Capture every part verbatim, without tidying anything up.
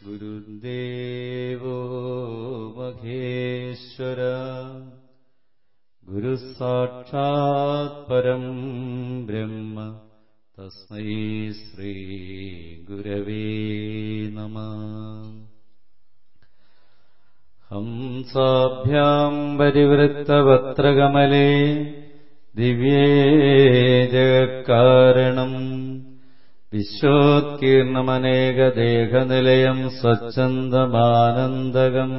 ഗുരുദേവോ മഹേശ്വര ഗുരുസാക്ഷാത് പരം ബ്രഹ്മ തസ്മൈ ശ്രീ ഗുരവേ നമഃ. ഹംസാഭ്യാം പരിവൃത്തവക്ത്രകമലേ ദിവ്യേ ജഗത്കാരണം വിശ്വോത്കീർണമനേകദേഹനിലയം സ്വച്ഛന്ദമാനന്ദകം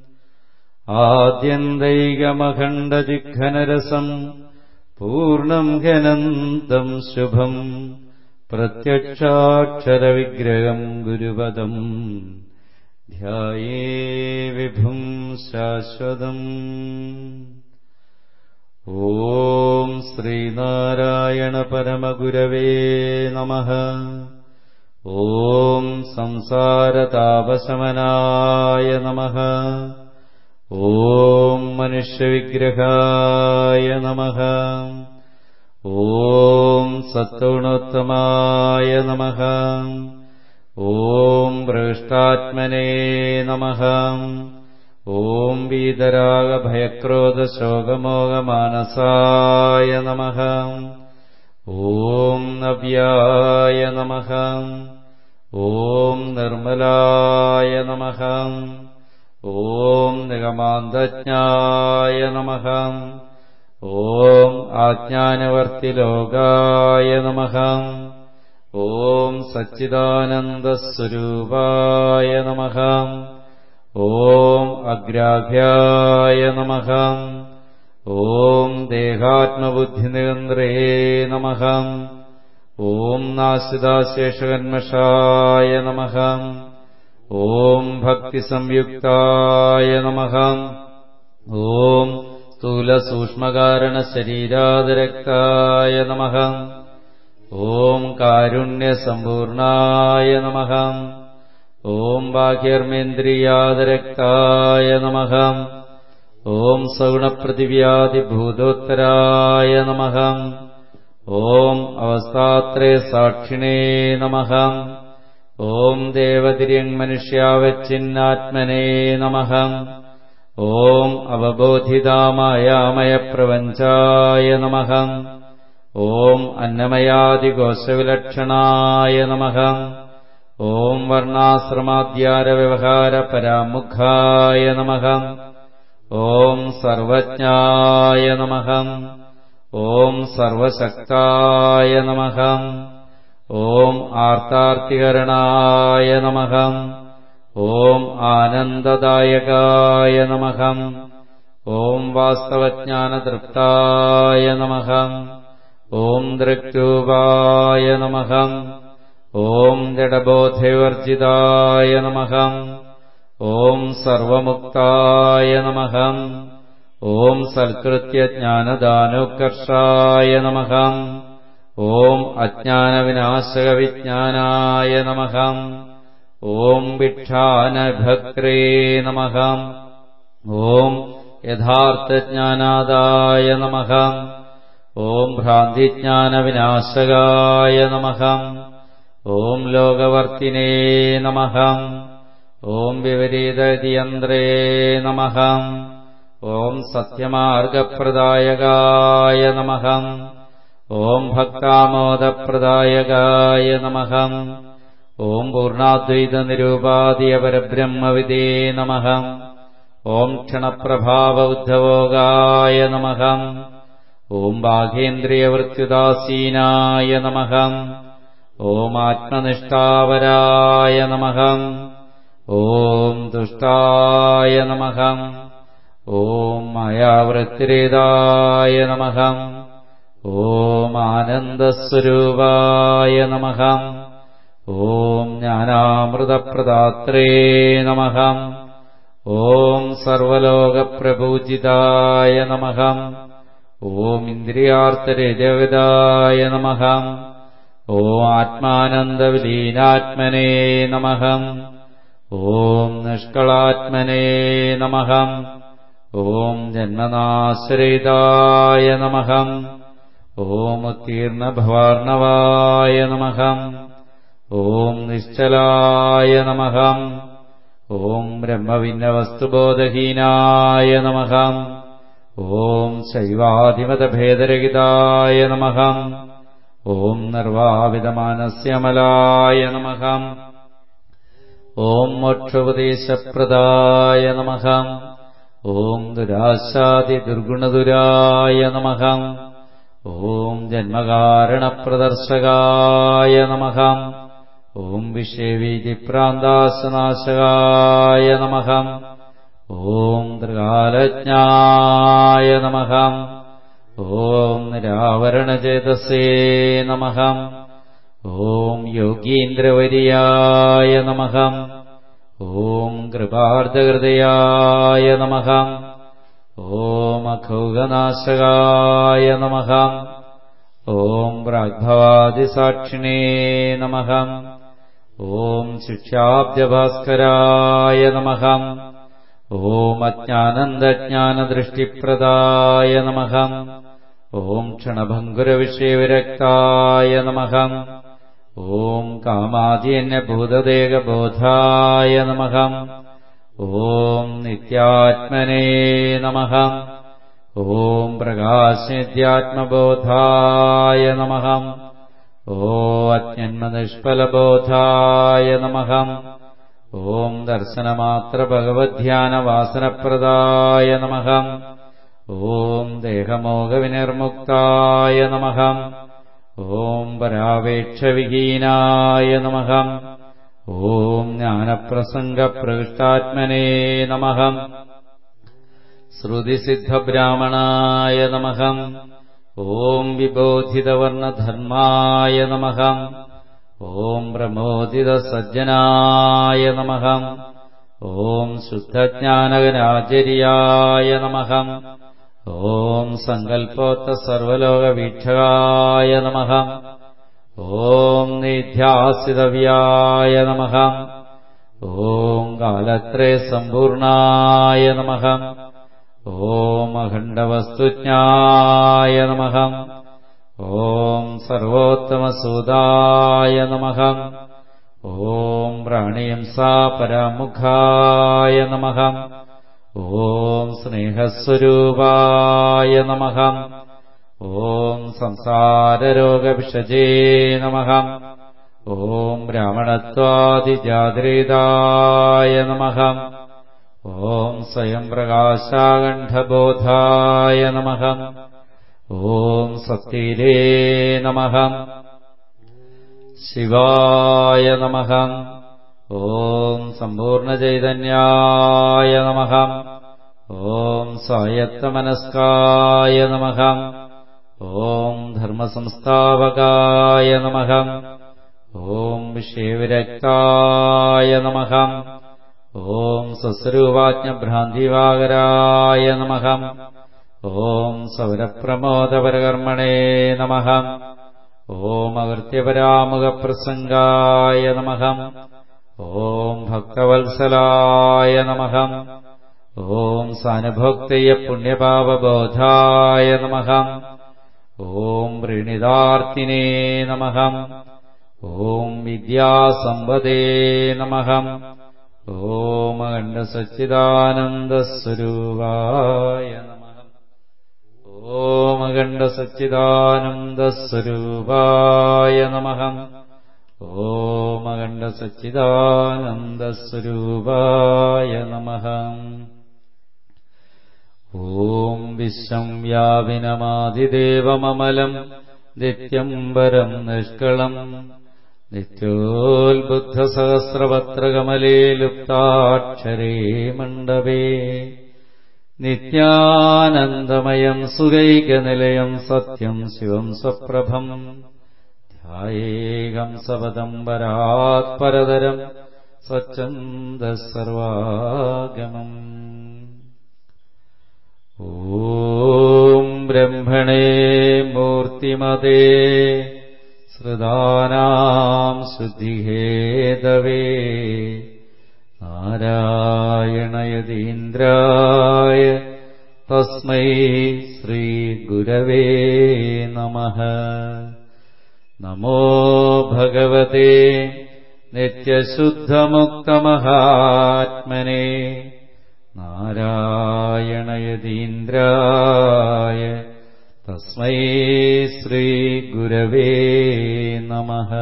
ആദ്യന്തൈകമഖണ്ഡജിഘ്നരസം പൂർണ്ണം ഘനന്തം ശുഭം പ്രത്യക്ഷാക്ഷരവിഗ്രഹം ഗുരുപദം ധ്യായേ വിഭും ശാശ്വതം. ഓം ശ്രീനാരായണ പരമഗുരവേ നമഃ. ഓം സംസാരതാപശമനായ നമഃ. ഓം മനുഷ്യവിഗ്രഹായ നമഃ. ഓം സത്വഗുണോത്തമായ നമഃ. ഓം ഭ്രഷ്ടാത്മനേ നമഃ. ഓം വീതരാഗഭയക്രോധശോകമോഹമാനസായ നമഃ. ഓം നവ്യായ നമഃ. ഓം നിർമ്മലായ നമഃ. ഓം നിഗമാന്തജ്ഞായ നമഃ. ഓം ആജ്ഞാനവർത്തിലോകായ നമഃ. ഓം സച്ചിദാനന്ദസ്വരൂപായ നമഃ. ഓം അഗ്രാഭ്യായ നമഃ. ഓം ദേഹാത്മബുദ്ധിനിയന്ത്രേ നമഃ. ഓം നാശിതാശേഷകന്മഷായ നമഃ. ഓം ഭക്തിസംയുക്തായ നമഃ. ഓം സ്ഥൂലസൂക്ഷ്മകാരണശരീരാദിരക്തായ നമഃ. ഓം കാരുണ്യസമ്പൂർണായ നമഃ. ഓം ബാഹ്യർമേന്ദ്രിയാദരക്തായ നമഃ. ഓം സഗുണപൃഥിവ്യാദിഭൂതോത്തരായ നമഃ. ഓം അവസ്ഥാത്രയസാക്ഷിണേ നമഃ. ഓം ദേവതിര്യങ്മനുഷ്യാവച്ചിന്നാത്മനേ നമഃ. ഓം അവബോധിതാമായാമയപ്രപഞ്ചായ നമഃ. ഓം അന്നമയാദികോശവിലക്ഷണായ നമഃ. ഓം വർണ്ണാശ്രമാദ്യാരവ്യവഹാരപരാമുഖായ നമഃ. ഓം സർവജ്ഞായ നമഃ. ഓം സർവശക്തായ നമഃ. ഓം ആർത്താർത്തികരണായ നമഃ. ഓം ആനന്ദദായകായ നമഃ. ഓം വാസ്തവജ്ഞാനതൃപ്തായ നമഃ. ഓം ദൃക്രൂപായ നമഃ. ഓം ജഡബോധവിവർജിതായ നമഃ. ഓം സർവമുക്തായ നമഃ. ഓം സൽകൃത്യജ്ഞാനദാനോത്കർഷായ നമഃ. ഓം അജ്ഞാനവിനാശകവിജ്ഞാനായ നമഃ. ഓം ഭിക്ഷാനഭക്ത്രേ നമഃ. ഓം യഥാർത്ഥജ്ഞാനാദായ നമഃ. ഓം ഭ്രാന്തിജ്ഞാനവിനാശകായ നമഃ. ഓം ലോകവർത്തിനേ നമഃ. ഓം വിപരീതയന്ത്രേ നമഃ. ഓം സത്യമാർഗപ്രദായകായ നമഃ. ഓം ഭക്താമോദപ്രദായകായ നമഃ. ഓം പൂർണ്ണാദ്വൈതനിരൂപാദിയപരബ്രഹ്മവിദേ നമഃ. ഓം ക്ഷണപ്രഭാവ ഉദ്ധവോഗായ നമഃ. ഓം ബാഹേന്ദ്രിയവൃത്യുദാസീനായ നമഃ. ഓം ആത്മനിഷ്ഠാവരായ നമഃ. ഓം ദുഷ്ടായ നമഃ. ഓം മായാവൃത്തിരേതായ നമഃ. ഓം ആനന്ദസ്വരൂപായ നമഃ. ഓം ജ്ഞാനാമൃതപ്രദാത്രേ നമഃ. ഓം സർവലോകപ്രപൂജിതായ നമഃ. ഓം ഇന്ദ്രിയാർത്ഥരജഗതായ നമഃ. ഓം ആത്മാനന്ദവിലീനാത്മനേ നമഃ. ഓം നിഷ്കളാത്മനേ നമഃ. ഓം ജന്മനാശരഹിതായ നമഃ. ഓം ഉത്തീർണഭവാർണവായ നമഃ. ഓം നിശ്ചലായ നമഃ. ഓം ബ്രഹ്മഭിന്നവസ്തുബോധഹീനായ നമഃ. ഓം ശൈവാധിപതഭേദരഹിതായ നമഃ. ഓം നിർവാവിതമാനസ്യമലായ നമഃ. ഓം മോക്ഷോപദേശപ്രദായ നമഃ. ഓം ദുരാശാദിദുർഗുണദുരായ നമഃ. ഓം ജന്മകാരണപ്രദർശകായ നമഃ. ഓം വിഷയവീതിപ്രാന്താശനാശകായ നമഃ. ഓം ത്രികാലജ്ഞായ നമഃ. ഓം നിരാവരണചേതസേ നമഃ. ഓം യോഗീന്ദ്രവര്യായ നമഃ. ഓം കൃപാർദ്ധഹൃദയായ നമഃ. ഓം അഖൗഗനാശകായ നമഃ. ഓം പ്രാഗ്ഭവാദിസാക്ഷിണേ നമഃ. ഓം ശിക്ഷ്യാബ്ജഭാസ്കരായ നമഃ. ഓം അജ്ഞാനന്ദജ്ഞാനദൃഷ്ടിപ്രദായ നമഃ. ഓം ക്ഷണഭംഗുരവിഷയവിരക്തായ നമഃ. ഓം കാമാദിന്യഭൂതദേഹബോധായ നമഃ. ഓം നിത്യാത്മനേ നമഃ. ഓം പ്രകാശനിത്യാത്മബോധായ നമഃ. ഓം അജ്ഞന്മനിഷ്ഫലബോധായ നമഃ. ഓം ദർശനമാത്രഭഗവദ്ധ്യാനവാസനപ്രദായ നമഃ. ഓം ദേഹമോഹവിനിർമുക്തായ നമഃ. ഓം പരാവേക്ഷവിഹീനായ നമഃ. ഓം ജ്ഞാനപ്രസംഗപ്രവിഷ്ടാത്മനേ നമഃ. ശ്രുതിസിദ്ധബ്രാഹ്മണായ നമഃ. ഓം വിബോധിതവർണധർമായ നമഃ. ഓം പ്രമോദിതസജ്ജനായ നമഃ. ഓം ശുദ്ധജ്ഞാനഗനാചര്യായ നമഃ. ഓം സങ്കൽപ്പോക്തസർവലോകവീക്ഷകായ നമഃ. ഓം നിധ്യാസിതവ്യായ നമഃ. ഓം കാലത്രയസമ്പൂർണായ നമഃ. ഓം അഖണ്ഡവസ്തുജ്ഞായ നമഃ. ഓം സർവോത്തമസൂതായ നമഃ. ഓം പ്രാണിയംസാപരാമുഖായ നമഃ. ഓം സ്നേഹസ്വരൂപായ നമഃ. ഓം സംസാരരോഗവിഷജേ നമഃ. ഓം ബ്രാഹ്മണത്വാദിജാതൃതായ നമഃ. ഓം സ്വയം പ്രകാശാകണ്ഠബോധായ നമഃ. ഓം സത്തീരേ നമഃ. ശിവായ നമഃ. ഓം സമ്പൂർണ്ണചൈതന്യായ നമഃ. ഓം സ്വായത്തമനസ്കായ നമഃ. ഓം ധർമ്മസംസ്ഥാപകായ നമഃ. ഓം വിഷയവിരക്തായ നമഃ. ഓം സ്വസ്വരൂപാജ്ഞഭ്രാന്തിവാകരായ നമഃ. ഓം സൗരപ്രമോദപരകർമ്മണേ നമഃ. ഓം അകൃത്യപരാമുഖപ്രസംഗായ നമഃ. ഓം ഭക്തവത്സലായ നമഃ. ഓം സാനുഭോക്തയ പുണ്യപാപബോധായ നമഃ. ഓം പ്രീണിതാർത്തിനേ നമഃ. ഓം വിദ്യാസമ്പദേ നമഃ. ഓം അഖണ്ഡസച്ചിദാനന്ദസ്വരൂപായ നമഃ. ഓം അഖണ്ഡസച്ചിദാനന്ദസ്വരൂപായ നമഃ. ഓം അഖണ്ഡസച്ചിദാനന്ദസ്വരൂപായ നമഃ. ഓം വിശ്വം വ്യാപിനമാദിദേവമമലം നിത്യംബരം നിഷ്കളം നിത്യോത്ബുദ്ധസഹസ്രപത്രകമലേ ലുപ്താക്ഷരേ മണ്ഡപേ നിത്യാനന്ദമയം സുരൈകനിലയം സത്യം ശിവം സ്വപ്രഭം ധ്യായേകം സപദം പരാത്പരതരം സ്വച്ഛന്ദസർവാഗമം. ഓം ബ്രഹ്മണേ മൂർത്തിമതേ ശ്രുതാനാം ശുദ്ധിഹേതവേ നാരായണയതീന്ദ്രായ തസ്മൈ ശ്രീഗുരവേ നമഃ. നമോ ഭഗവതേ നിത്യശുദ്ധമുക്തമഹാത്മനെ നാരായണയതീന്ദ്രായ തസ്മൈ ശ്രീഗുരവേ നമഃ.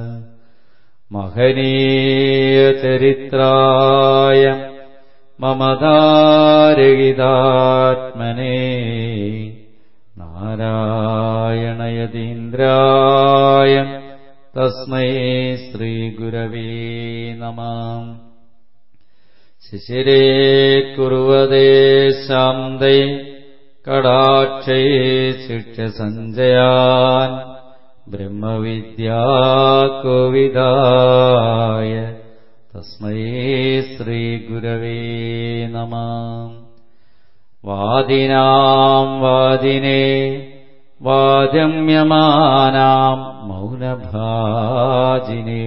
മഹനീയചരിത്രായ മമതാരഹിതാത്മനെ നാരായണയതീന്ദ്രായ തസ്മൈ ശ്രീഗുരവേ നമഃ. ശിശിരേ കുർവദേ ശാന്തേ കടാക്ഷേ ശിക്ഷ്യസഞ്ജയാൻ ബ്രഹ്മവിദ്യാകോവിദായ തസ്മൈ ശ്രീഗുരവേ നമഃ. വാദിനാം വാദിനേ വാദമ്യമാനാം മൗനഭാജിനേ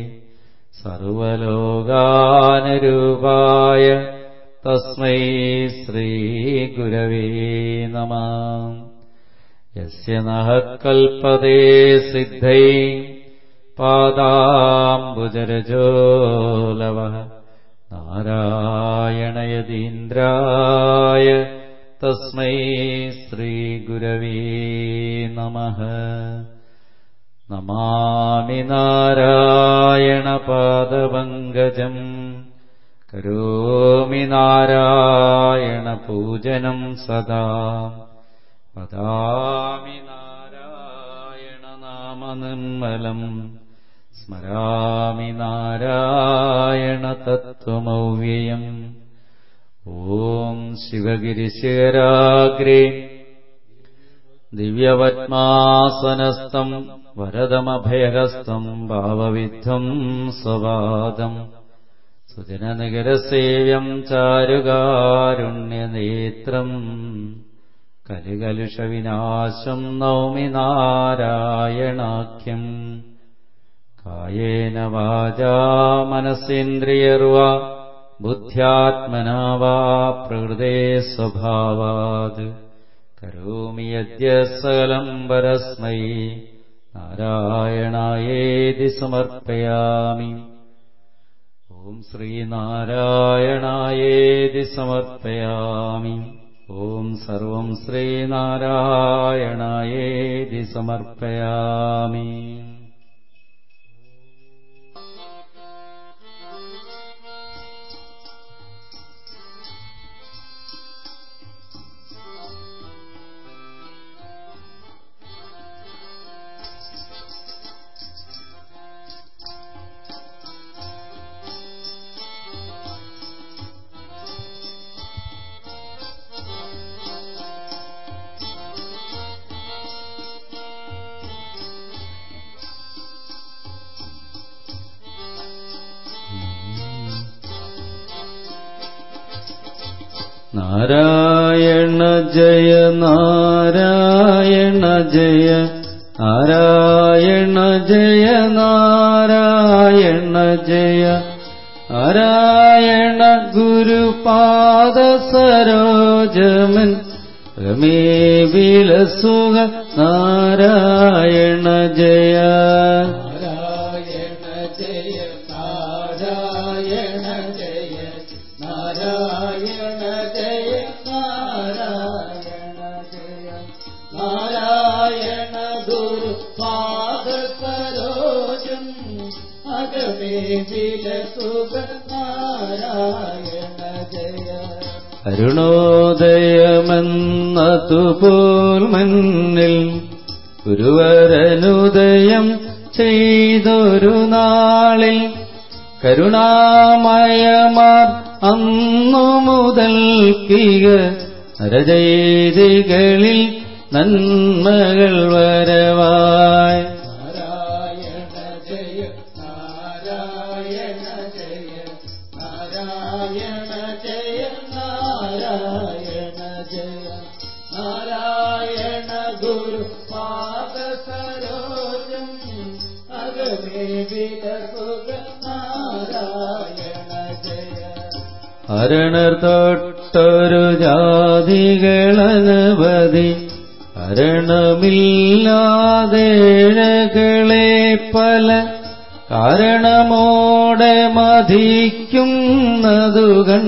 സർവലോകാനുരൂപായ തസ്മൈ ശ്രീഗുരവേ നമഃ. യസ്യ നഃ കൽപ്പതേ സിദ്ധൈ പാദാംബുജരജോലവഃ നാരായണയതീന്ദ്രായ തസ്മൈ ശ്രീഗുരവേ നമഃ. നമാമി നാരായണപാദപങ്കജം കരോമി നാരായണപൂജനം സദാ. വദാമി നാരായണനാമനിർമ്മലം സ്മരാമി നാരായണതത്ത്വമവ്യയം. ഓം ശിവഗിരിശിഖരാഗ്രേ ദിവ്യപത്മാസനസ്ഥം വരദമഭയഹസ്തം ഭാവവിദ്ധം സ്വപാദം സുജനനികരസേവ്യം ചാരുകാരുണ്യനേത്രം കലികലുഷവിനാശം നൗമി നാരായണാഖ്യം. കായേന വാചാ മനസേന്ദ്രിയർവാ ബുദ്ധ്യാത്മനാ വാ പ്രകൃതേ സ്വഭാവാത് കരോമി യദ്യത് സകലം പരസ്മൈ നാരായണായേതി സമർപ്പയാമി. ഓം ശ്രീനാരായണായേതി സമർപ്പയാമി. ഓം സർവം ശ്രീനാരായണായേതി സമർപ്പയാമി. നാരായണ ജയ നാരായണ ജയ നാരായണ ജയ നാരായണ ജയ നാരായണ ഗുരുപാദ സരോജമൻ രമേ വിലസുഖ നാരായണ ജയ നാരായണ ജയ നാരായണ ജയ നാരായണ ജയ നാരായണ ജയ നാരായണ ഗുരുപാദ സരോജം അഗമേ വിലസുഖ നാരായണ ജയ. അരുണോദയമെന്നതുപോൽ മന്നിൽ ഗുരുവരനുദയം ചെയ്തൊരു നാളിൽ കരുണാമയമാർ അന്നു മുതൽക്കിക നരജൈതികളിൽ നന്മകൾ വരവായി. നാരായണ ജയ നാരായണ ജയ നാരായണ ജയ നാരായണ ജയ നാരായണ ഗുരുപാദ സരോജം അഗമേ വിലസുഖ നാരായണ ജയ. അരണർ തൊട്ടൊരു ജാതികളനവധി അരണമില്ലാതേഴകളെ പല കാരണമോടെ മതിക്കുന്നതുകൺ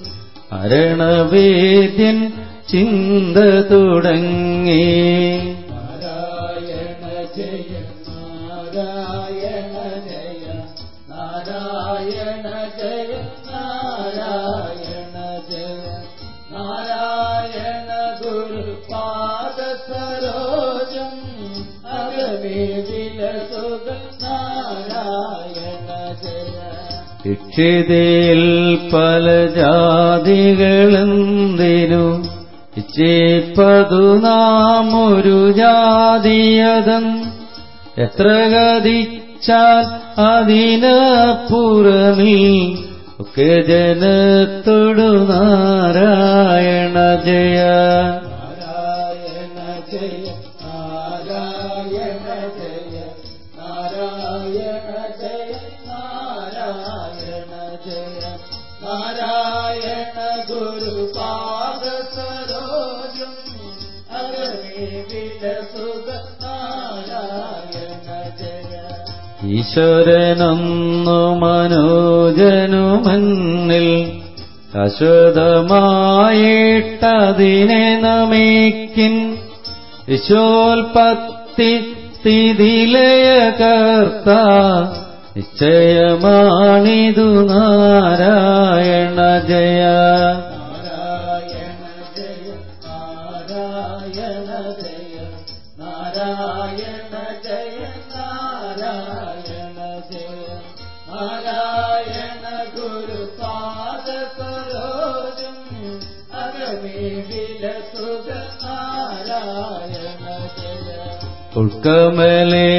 അരണവേദ്യൻ ചിന്ത തുടങ്ങി. നാരായണ ജയ നാരായണ ജയ നാരായണ ജയ നാരായണ ജയ നാരായണ ഗുരുപാദ സരോജം അഗമേ വിലസുഖ നാരായണ ജയ. ഇക്ഷിതിയിൽ പല ജാതികളെന്തിനു ഇച്ഛിപ്പതു നാം ഒരു ജാതിയതം എത്ര ഗതിച്ചാൽ അതിനപ്പുറമേ ഒക്കെ ജനത്തോടു നാരായണ ജയ. നാരായണ ജയ നാരായണ ജയ നാരായണ ജയ നാരായണ ജയ നാരായണ ഗുരുപാദ സരോജം അഗമേ വിലസുഖ നാരായണ ജയ. ഈശ്വരനൊന്നു മനോജനുമന്നിൽ ശാശ്വതമായിട്ടതിനെ നമിക്കിൻ. വിശ്വോൽപത്തി സ്ഥിതിലയകർത്ത നിശ്ചയമാണിതു നാരായണ ജയ. നാരായണ ജയ നാരായണ ജയ നാരായണ ജയ നാരായണ ജയ നാരായണ ഗുരുപാദ സരോജം അഗമേ വിലസുഖ നാരായണ ജയ. ഉൾക്കമലെ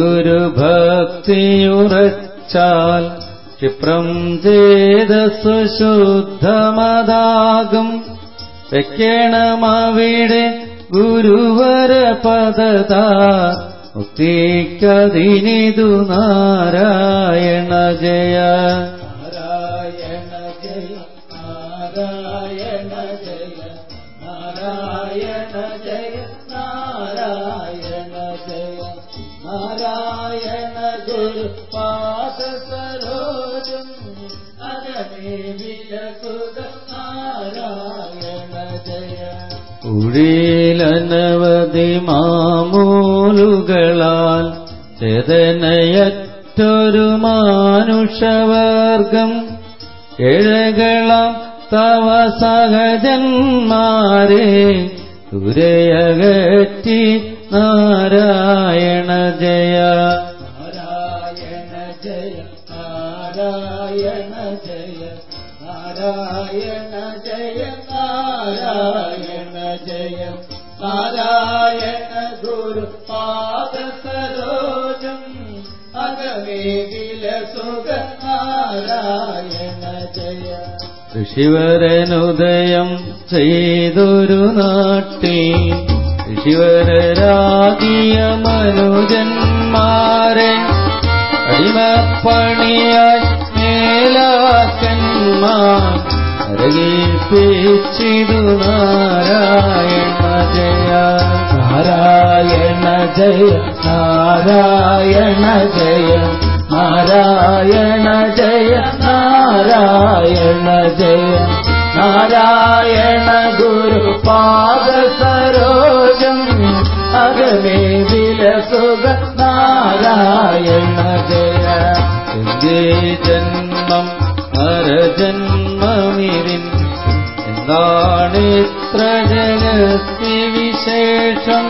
ഗുരുഭക്തിയുറച്ചാൽ ക്ഷിപ്രം ചേതസ്സു ശുദ്ധമതാകും. വെക്കണമവിടെ ഗുരുവര പദതാ മുക്തിക്കതിനിതു നാരായണ ജയ. നാരായണ ജയ നാരായണ ജയ നാരായണ ജയ നാരായണ ജയ നാരായണ ഗുരുപാദ സരോജം അഗമേ വിലസുഖ നാരായണ ജയ. ഉഴിയിലനവധി മാമൂലുകളാൽ ചേതനയറ്റൊരു മാനുഷവർഗം ഏഴകളാം തവ സഹജന്മാരെ ദുരയകറ്റി നാരായണ ജയ. നാരായണ ജയ നാരായണ ജയ നാരായണ ജയ നാരായണ ജയ നാരായണ ഗുരുപാദ സരോജം അഗമേ വിലസുഖ നാരായണ ജയ. ഋഷിവരനുദയം ചെയ്തൊരു നാട്ടിൽ ഋഷിവരരാകിയ മനുജന്മാരെ അടിമപ്പണിയായി മേലാക്കന്മാർ അരകീർപ്പിച്ചിതു നാരായണ ജയ. നാരായണ ജയ നാരായണ ജയ നാരായണ ജയ നാരായണ ജയ നാരായണ ഗുരുപാദ സരോജം അഗമേ വിലസുഖ നാരായണ ജയ. എന്റെ ജന്മം നരജന്മമിരിൻ എന്താണിത്ര ജഗത്തി വിശേഷം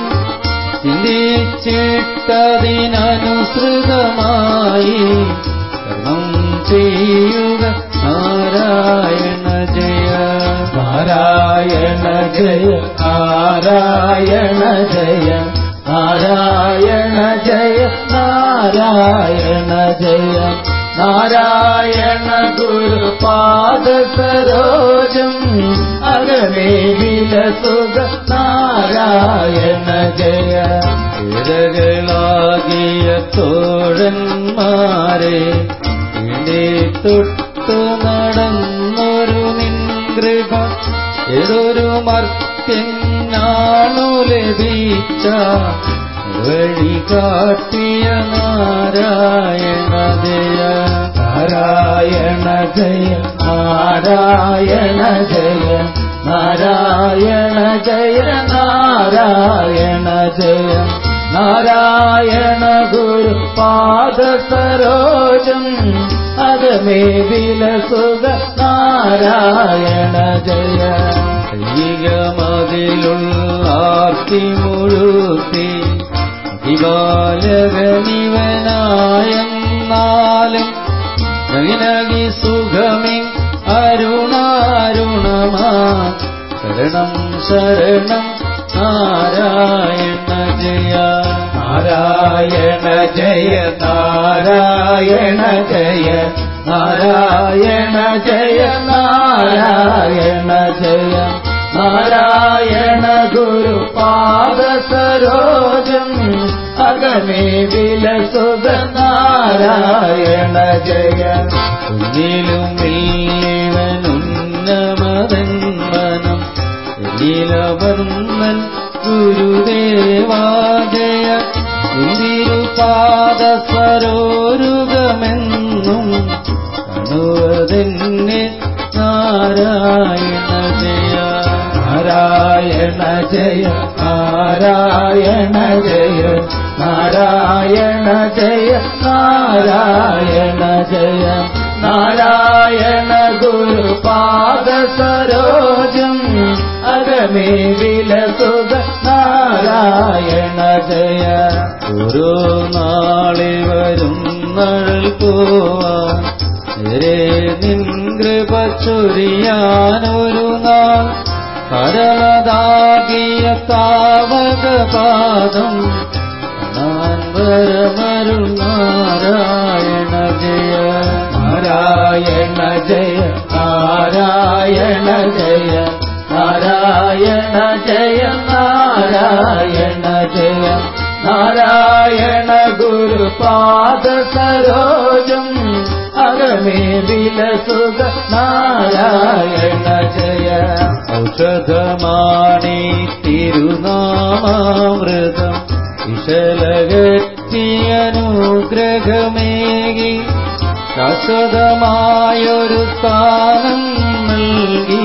ചിന്തിച്ചിട്ടതിനനുസൃതമായി കർമ്മം ചെയ്യുക നാരായണ ജയ. നാരായണ ജയ നാരായണ ജയ നാരായണ ജയ നാരായണ ജയ നാരായണ ഗുരുപാദ സരോജം അഗമേ വിലസുഖ നാരായണ ജയ. ഇരകളാകിയ തോഴന്മാരെ ഇനി തൊട്ടു നടന്നൊരു നിൻകൃപ ഏതൊരു മർത്യനാണു ലഭിച്ച വഴി കാട്ടി ജയ നാരായണ ജയ നാരായണ ജയ നാരായണ ജയ നാരായണ ജയ നാരായണ ജയ നാരായണ ഗുരു പാദ സരോജം അകമേ വിലസുക നാരായണ ജയ ഈകമതിലുള്ള ആർത്തി മുഴുത്തി ദിവാലകനിവനായെന്നാലും നഗി സുഖമേ അരുണാരുണമാ ശരണം ശരണം നാരായണ ജയ നാരായണ ജയ നാരായണ ജയ നാരായണ ജയ നാരായണ ജയ നാരായണ ഗുരു പാദ സരോജം അകമേ വിലസുക നാരായണ ജയ കുഞ്ഞിലും ഇവനുന്നമതൻ മനം ലീലവർണ്ണൻ ഗുരുദേവാജയ ഇന്ദിരുപാദ സ്വരോരുഗമെന്നും കണുവതെന്നെ നാരായണ ജയ നാരായണ ജയ നാരായണ ജയ നാരായണ ജയ നാരായണ ജയ നാരായണ ഗുരു പാദ സരോജം അകമേ വിലസുക നാരായണ ജയ ഓരോ നാളെ വരുന്നഴൽ പോവാൻ നിൻ കൃപ ചൊരിയാനൊരു നാൾ കരളതാകിയ താവക പാദം കാണാൻ വരമരുൾ നാരായണ ജയ നാരായണ ജയ നാരായണ ജയ നാരായണ ജയ നാരായണ ജയ നാരായണ ഗുരു പാദ സരോജം അകമേ വിലസുക നാരായണ ജയ ഔഷധമാണി തിരുനാമാമൃതം വിശലകറ്റിയനുഗ്രഹമേകി ശാശ്വതമായൊരു സ്ഥാനം നൽകി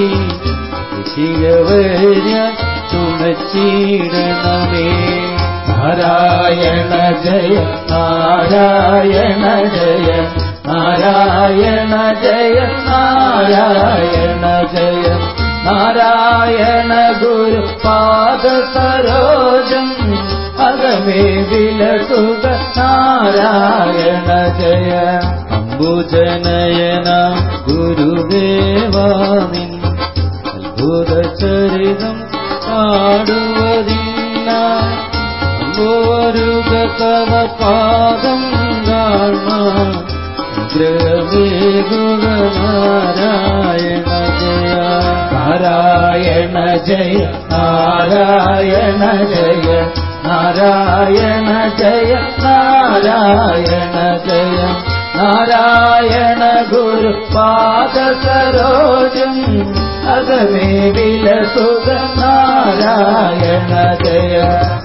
ശിവര്യ തുണച്ചിടണമേ നാരായണ ജയ നാരായണ ജയ നാരായണ ജയ നാരായണ ജയ നാരായണ ഗുരു പാദ സരോജം അകമേ വിലസുക നാരായണ ജയ അംബുജനയന ഗുരുദേവാനിൻ അത്ഭുതചരിതം പാടുവതിനായി അമ്പോരുക തവ പാദം കാണാൻ ഗ്രഹമേകുക നാരായണ ജയ നാരായണ ജയ നാരായണ ജയ നാരായണ ജയ നാരായണ ജയ നാരായണ ഗുരു പാദ സരോജം അകമേ വിലസുക നാരായണ ജയ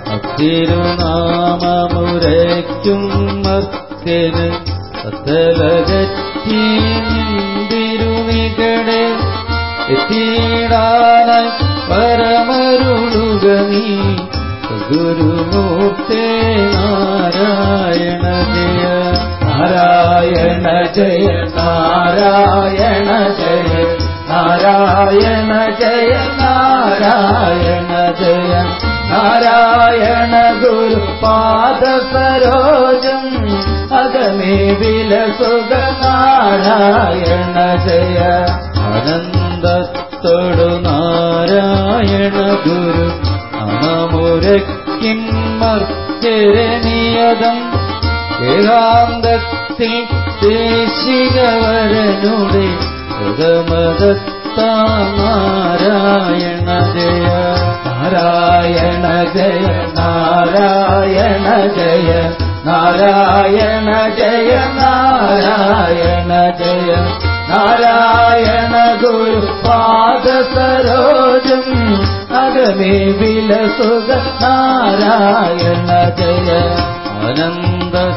തിരുനാമമുരയ്ക്കും മർത്യന് സത്തലകറ്റി നിന്തിരുനികടെ എത്തിയിടാനായി പരമരുളുക നീ ഗുരുമൂർത്തേ നാരായണ ജയ നാരായണ ജയ നാരായണ ജയ നാരായണ ജയ നാരായണ ജയ നാരായണ ഗുരു പാദ സരോജം അകമേ വിലസുക നാരായണ ജയ ആനന്ദത്തോടു നാരായണ ഗുരു അമമുരക്കിൻ മർത്യരനിയതം ഏകാന്തത്തിൽ ദേശികവരനുടെ സുഗമദത്താ നാരായണ ജയ നാരായണ ജയ നാരായണ ജയ നാരായണ ജയ നാരായണ ജയ നാരായണ ഗുരു പാദ സരോജം അകമേ വിലസുക നാരായണ ജയ അനന്ത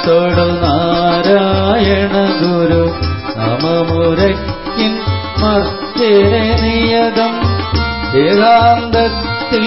തൊടു നാരായണ ഗുരു സമമുരയ്ക്കിൻ മർത്യരെ നിയതം ഏകാന്തത്തിൽ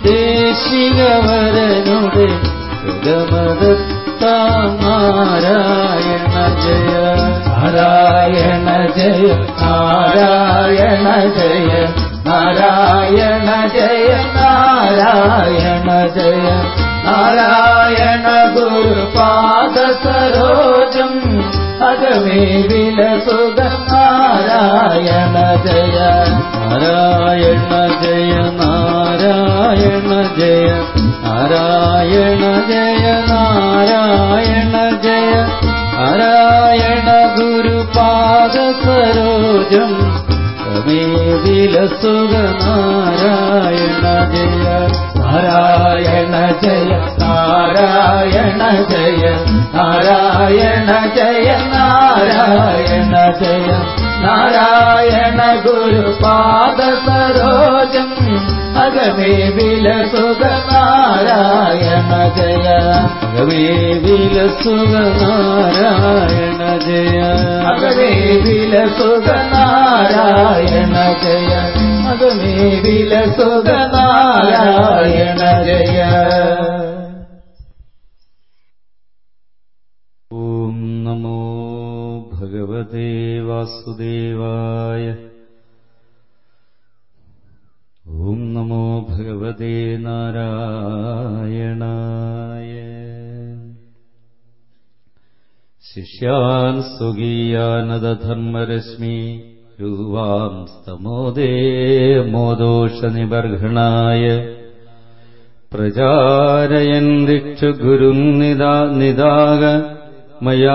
ദേശികവരനുടെ ഹൃദമദത്താം നാരായണ ജയ നാരായണ ജയ നാരായണ ജയ നാരായണ ജയ നാരായണ ജയ നാരായണ ഗുരുപാദ സരോജം അകമേ വിലസുഖ നാരായണ ജയ നാരായണ ജയ നാരായണ ജയ നാരായണ ജയ നാരായണ ജയ നാരായണ ഗുരുപാദ സരോജം അകമേ വിലസുഖ നാരായണ ജയ നാരായണ ജയ നാരായണ ജയ നാരായണ ജയ നാരായണ ജയ നാരായണ ഗുരുപാദ സരോജം അകമേ വിലസുഖ നാരായണ ജയ അകമേ വിലസുഖ നാരായണ ജയ അകമേ വിലസുഖ നാരായണ ജയ അകമേ വിലസുഖ നാരായണ ജയ. ഓം നമോ ഭഗവതേ വാസുദേവായ. ഓം നമോ ഭഗവതേ നാരായണായ. ശിഷ്യാൻ സ്വകീയാനദധർമ്മരശ്മി രൂപാം സ്തമോദേ മോദോഷനിബർഹണായ പ്രചാരയൻ ദിക്ഷുഗുരുനിദാ നിദാഗ മയാ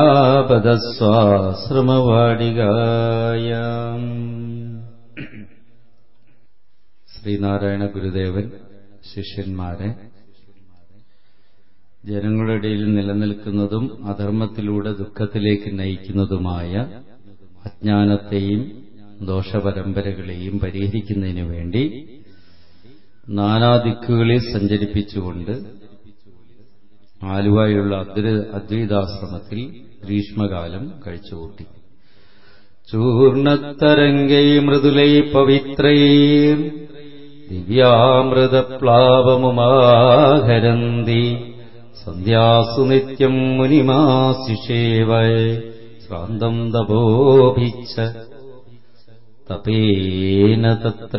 പദസ്വാശ്രമവാടികായ. ശ്രീനാരായണ ഗുരുദേവൻ ശിഷ്യന്മാരെ ജനങ്ങളുടെ ഇടയിൽ നിലനിൽക്കുന്നതും അധർമ്മത്തിലൂടെ ദുഃഖത്തിലേക്ക് നയിക്കുന്നതുമായ അജ്ഞാനത്തെയും ദോഷപരമ്പരകളെയും പരിഹരിക്കുന്നതിനു വേണ്ടി നാനാദിക്കുകളിൽ സഞ്ചരിപ്പിച്ചുകൊണ്ട് ആലുവായുള്ള അദ്വൈതാശ്രമത്തിൽ ഗ്രീഷ്മകാലം കഴിച്ചുകൂട്ടി. ചൂർണത്തരംഗൈ മൃദുലൈ പവിത്രൈ ദിവ്യാമൃതപ്ലാവമുമാഹരന്തി സന്ധ്യാസു നിത്യം മുനിമാശിഷേവൈ ശ്രാന്തം തപോഭിച്ച തപേന തത്ര.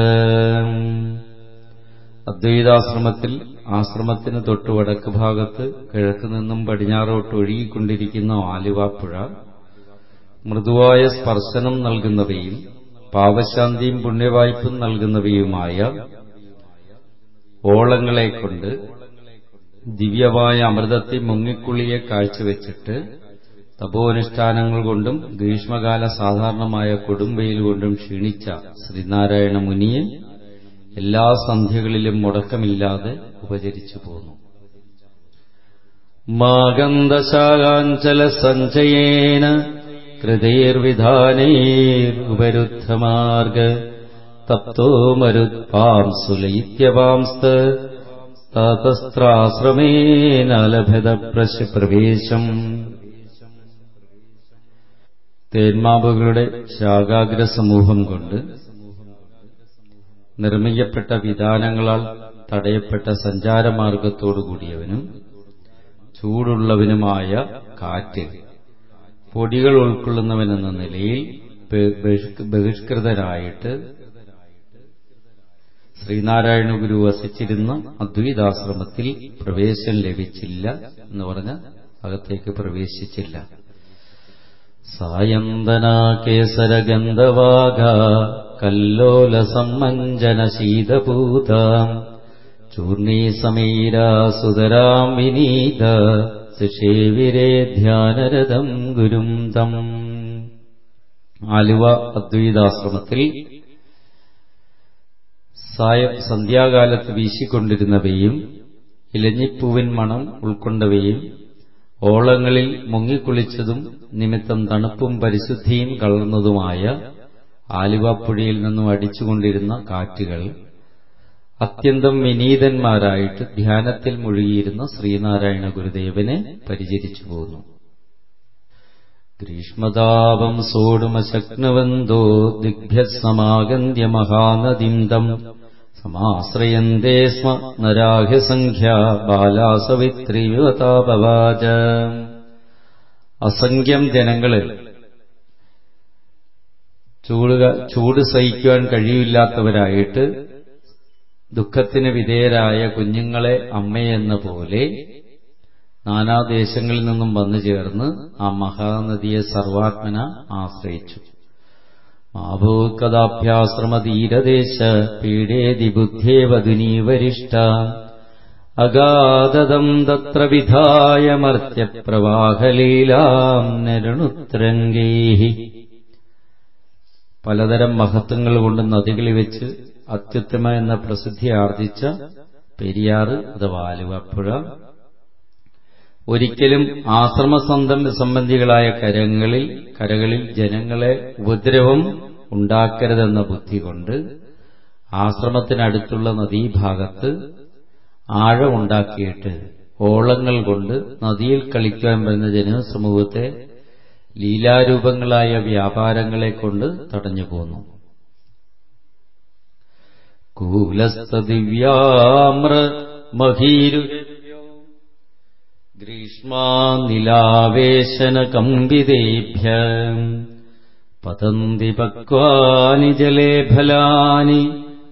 അദ്വൈതാശ്രമത്തിൽ ആശ്രമത്തിന് തൊട്ടു വടക്ക് ഭാഗത്ത് കിഴക്ക് നിന്നും പടിഞ്ഞാറോട്ട് ഒഴുകിക്കൊണ്ടിരിക്കുന്ന ആലുവാപ്പുഴ മൃദുവായ സ്പർശനം നൽകുന്നവയും പാപശാന്തിയും പുണ്യവായ്പും നൽകുന്നവയുമായ ഓളങ്ങളെക്കൊണ്ട് ദിവ്യമായ അമൃതത്തെ മുങ്ങിക്കുളിയെ കാഴ്ചവെച്ചിട്ട് തപോനുഷ്ഠാനങ്ങൾ കൊണ്ടും ഗ്രീഷ്മകാല സാധാരണമായ കൊടുംവെയിൽ കൊണ്ടും ക്ഷീണിച്ച ശ്രീനാരായണ മുനിയെ എല്ലാ സന്ധ്യകളിലും മുടക്കമില്ലാതെ ഉപചരിച്ചു പോന്നു. മാഗന്ധശാകാഞ്ചല സഞ്ചയേന കൃതേർവിധാനൈർ ഉപരുദ്ധമാർഗ തപ്തോ മരുത്പാംസുലയിത്യവാംസ്ത തതസ്ത്രാശ്രമേന ലഭത പ്രവേശം. തേന്മാവുകളുടെ ശാഖാഗ്ര സമൂഹം കൊണ്ട് നിർമ്മിക്കപ്പെട്ട വിധാനങ്ങളാൽ തടയപ്പെട്ട സഞ്ചാരമാർഗത്തോടുകൂടിയവനും ചൂടുള്ളവനുമായ കാറ്റ് പൊടികൾ ഉൾക്കൊള്ളുന്നവനെന്ന നിലയിൽ ബഹിഷ്കൃതരായിട്ട് ശ്രീനാരായണ ഗുരു വസിച്ചിരുന്ന അദ്വൈതാശ്രമത്തിൽ പ്രവേശം ലഭിച്ചില്ല എന്ന് പറഞ്ഞ അകത്തേക്ക് പ്രവേശിച്ചില്ല. സായന്തനാ കേസരഗന്ധവാഗ കല്ലോല സമ്മഞ്ജന ശീതഭൂത ചൂർണീ സമീരാ സുതരാം വിനീത സുഷേവിരേ ധ്യാനരഥം ഗുരും തം. ആലുവ അദ്വൈതാശ്രമത്തിൽ സായം സന്ധ്യാകാലത്ത് വീശിക്കൊണ്ടിരുന്നവയും ഇലഞ്ഞിപ്പൂവിൻ മണം ഉൾക്കൊണ്ടവയും ഓളങ്ങളിൽ മുങ്ങിക്കുളിച്ചതും നിമിത്തം തണുപ്പും പരിശുദ്ധിയും കലർന്നതുമായ ആലുവാപ്പുഴയിൽ നിന്നും അടിച്ചുകൊണ്ടിരുന്ന കാറ്റുകൾ അത്യന്തം വിനീതന്മാരായിട്ട് ധ്യാനത്തിൽ മുഴുകിയിരുന്ന ശ്രീനാരായണ ഗുരുദേവനെ പരിചരിച്ചു പോന്നു. ഗ്രീഷ്മതാപം സോടുമശക്നുവന്തോ ദിഗ്ഭ്യസമാഗന്ധ്യ മഹാനദിന്ദം സമാശ്രയന്തേ സ്മ നരാഹ്യസംഖ്യ ബാലാസവിത്രിയുവതാപവാച. അസംഖ്യം ജനങ്ങള് ചൂട് ചൂട് സഹിക്കുവാൻ കഴിയില്ലാത്തവരായിട്ട് ദുഃഖത്തിന് വിധേയരായ കുഞ്ഞുങ്ങളെ അമ്മയെന്ന പോലെ നാനാദേശങ്ങളിൽ നിന്നും വന്നു ചേർന്ന് ആ മഹാനദിയെ സർവാത്മന ആശ്രയിച്ചു. മാഭൂകദാഭ്യാശ്രമതീരദേശ പീഡേതി ബുദ്ധ്യേവധുനീവരിഷ്ട അഗാധദം തത്ര വിധായ മർത്യപ്രവാഹലീലാം നരുണുത്രംഗൈഃ. പലതരം മഹത്വങ്ങൾ കൊണ്ട് നദികളിൽ വെച്ച് അത്യുത്തമ എന്ന പ്രസിദ്ധി ആർജിച്ച പെരിയാറ് അഥവാ ആലുവപ്പുഴ ഒരിക്കലും ആശ്രമ സംബന്ധികളായ കരങ്ങളിൽ കരകളിൽ ജനങ്ങളെ ഉപദ്രവം ഉണ്ടാക്കരുതെന്ന ബുദ്ധി കൊണ്ട് ആശ്രമത്തിനടുത്തുള്ള നദീഭാഗത്ത് ആഴമുണ്ടാക്കിയിട്ട് ഓളങ്ങൾ കൊണ്ട് നദിയിൽ കളിക്കാൻ വരുന്ന ജനസമൂഹത്തെ ലീലാരൂപങ്ങളായ വ്യാപാരങ്ങളെ കൊണ്ട് തടഞ്ഞു പോന്നു. കൂലസ്തദിവ്യാമ്ര മഹീരു ഗ്രീഷ്മാനിലാവേശന കമ്പിതേഭ്യ പതന്തി പക്വാനി ജലേ ഫലാനി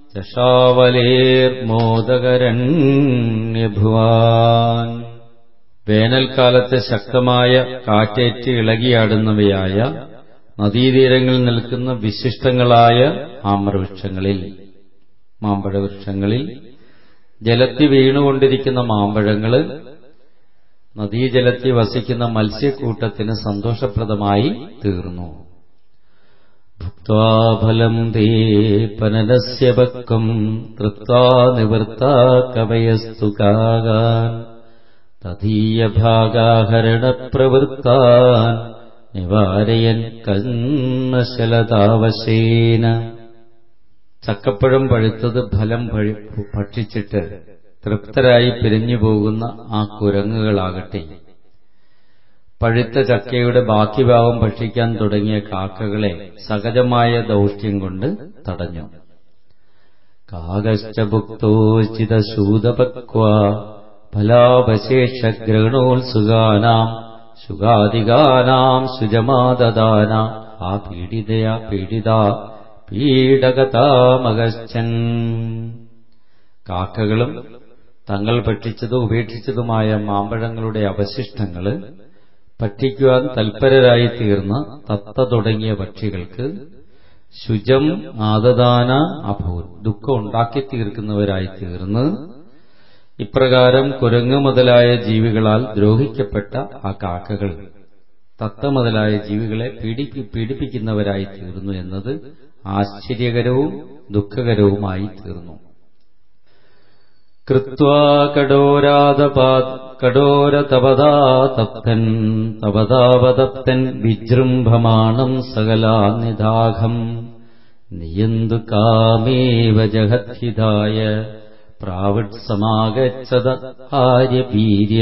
ചഷാവലേർമോദകരണ്യഭുവാൻ. വേനൽക്കാലത്ത് ശക്തമായ കാറ്റേറ്റ് ഇളകിയാടുന്നവയായ നദീതീരങ്ങളിൽ നിൽക്കുന്ന വിശിഷ്ടങ്ങളായ ആമ്രവൃക്ഷങ്ങളിൽ മാമ്പഴവൃക്ഷങ്ങളിൽ ജലത്തിൽ വീണുകൊണ്ടിരിക്കുന്ന മാമ്പഴങ്ങള് നദീജലത്തിൽ വസിക്കുന്ന മത്സ്യക്കൂട്ടത്തിന് സന്തോഷപ്രദമായി തീർന്നു. ഭുക്ത്വാ ഫലം തേ പനലസ്യ പക്വം തൃപ്താ നിവൃത്താ കവയസ്തു കാകാൻ തദീയഭാഗാഹരണപ്രവൃത്താൻ നിവാരയൻ കന്മശലതാവശേന. ചക്കപ്പഴം പഴുത്തത് ഫലം ഭക്ഷിച്ചിട്ട് തൃപ്തരായി പിരിഞ്ഞു പോകുന്ന ആ കുരങ്ങുകളാകട്ടെ പഴുത്ത ചക്കയുടെ ബാക്കി ഭാഗം ഭക്ഷിക്കാൻ തുടങ്ങിയ കാക്കകളെ സഹജമായ ദൗഷ്ട്യം കൊണ്ട് തടഞ്ഞു. കാകശ്ച ഭുക്തോചിതശൂതപക്വാ ഫലാവശേഷഗ്രഹണോത്സുകാനാം സുഖാധികാനാം സുജമാദദാന ആ പീഡിതയാ പീഡിതാ പീഡകതാമകശ്ചൻ. കാക്കകളും തങ്ങൾ ഭക്ഷിച്ചതും ഉപേക്ഷിച്ചതുമായ മാമ്പഴങ്ങളുടെ അവശിഷ്ടങ്ങള് ഭക്ഷിക്കുവാൻ തൽപരരായി തീർന്ന തത്ത തുടങ്ങിയ പക്ഷികൾക്ക് ശുചം ആദദാന അഭൂൻ ദുഃഖം ഉണ്ടാക്കി തീർക്കുന്നവരായി തീർന്ന് ഇപ്രകാരം കുരങ്ങ് മുതലായ ജീവികളാൽ ദ്രോഹിക്കപ്പെട്ട ആ കാക്കകൾ തത്ത മുതലായ ജീവികളെ പീഡിപ്പി പീഡിപ്പിക്കുന്നവരായി തീർന്നു എന്നത് ആശ്ചര്യകരവും ദുഃഖകരവുമായി തീർന്നു. കൃത്വാ കഠോരാതപാത് കഠോരതപദാ തപ്തൻ തപദാവതപ്തൻ വിജൃംഭമാണം സകലാനിദാഘം നിയന്തു കാമേവ ജഗദ്ഹിതായ പ്രാവിഡ് സമാഗച്ഛത ആര്യവീര്യ.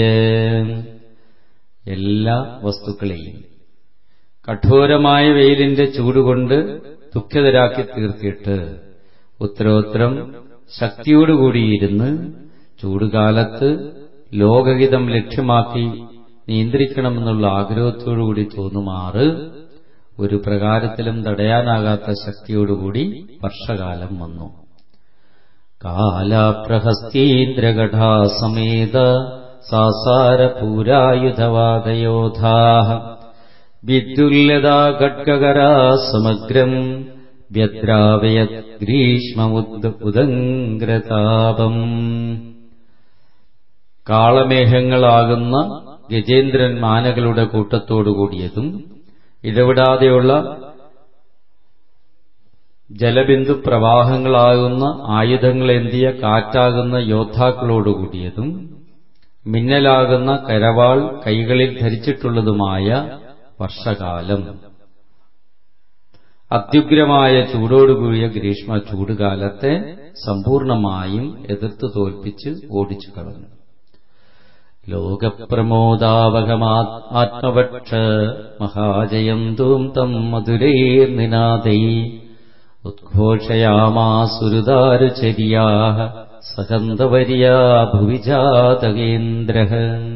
എല്ലാ വസ്തുക്കളെയും കഠോരമായ വെയിലിന്റെ ചൂടുകൊണ്ട് ദുഃഖിതരാക്കി തീർത്തിട്ട് ഉത്തരോത്തരം ശക്തിയോടുകൂടിയിരുന്ന് ചൂടുകാലത്ത് ലോകഹിതം ലക്ഷ്യമാക്കി നിയന്ത്രിക്കണമെന്നുള്ള ആഗ്രഹത്തോടുകൂടി തോന്നുമാറ് ഒരു പ്രകാരത്തിലും തടയാനാകാത്ത ശക്തിയോടുകൂടി വർഷകാലം വന്നു. കാലപ്രഹസ്തീന്ദ്രഗഠാസമേത സാസാരപൂരായുധവാദയോധാഃ വിദ്യുല്യതാ ഖഡ്ഗകരാ സമഗ്രം വ്യദ്രാവയത് ഗ്രീഷ്മമുദംഗ്രതാപം. കാളമേഘങ്ങളാകുന്ന ഗജേന്ദ്രൻ മാനകളുടെ കൂട്ടത്തോടുകൂടിയതും ഇടവിടാതെയുള്ള ജലബിന്ദു പ്രവാഹങ്ങളാകുന്ന ആയുധങ്ങളേന്തിയ കാറ്റാകുന്ന യോദ്ധാക്കളോടുകൂടിയതും മിന്നലാകുന്ന കരവാൾ കൈകളിൽ ധരിച്ചിട്ടുള്ളതുമായ വർഷകാലം. അത്യുഗ്രമായ ചൂടോടുകൂടിയ ഗ്രീഷ്മ ചൂടുകാലത്തെ സമ്പൂർണമായും എതിർത്തു തോൽപ്പിച്ച് ഓടിച്ചു കളഞ്ഞു. ലോകപ്രമോദാവഹമാ ആത്മവക്ഷ മഹാജയന്തൂം തം മധുരൈർനിനാദൈ ഉദ്ഘോഷയാമാസുരുദാരുചര്യാഃ സഹന്തവര്യാ ഭുവി ജാതകേന്ദ്രഃ.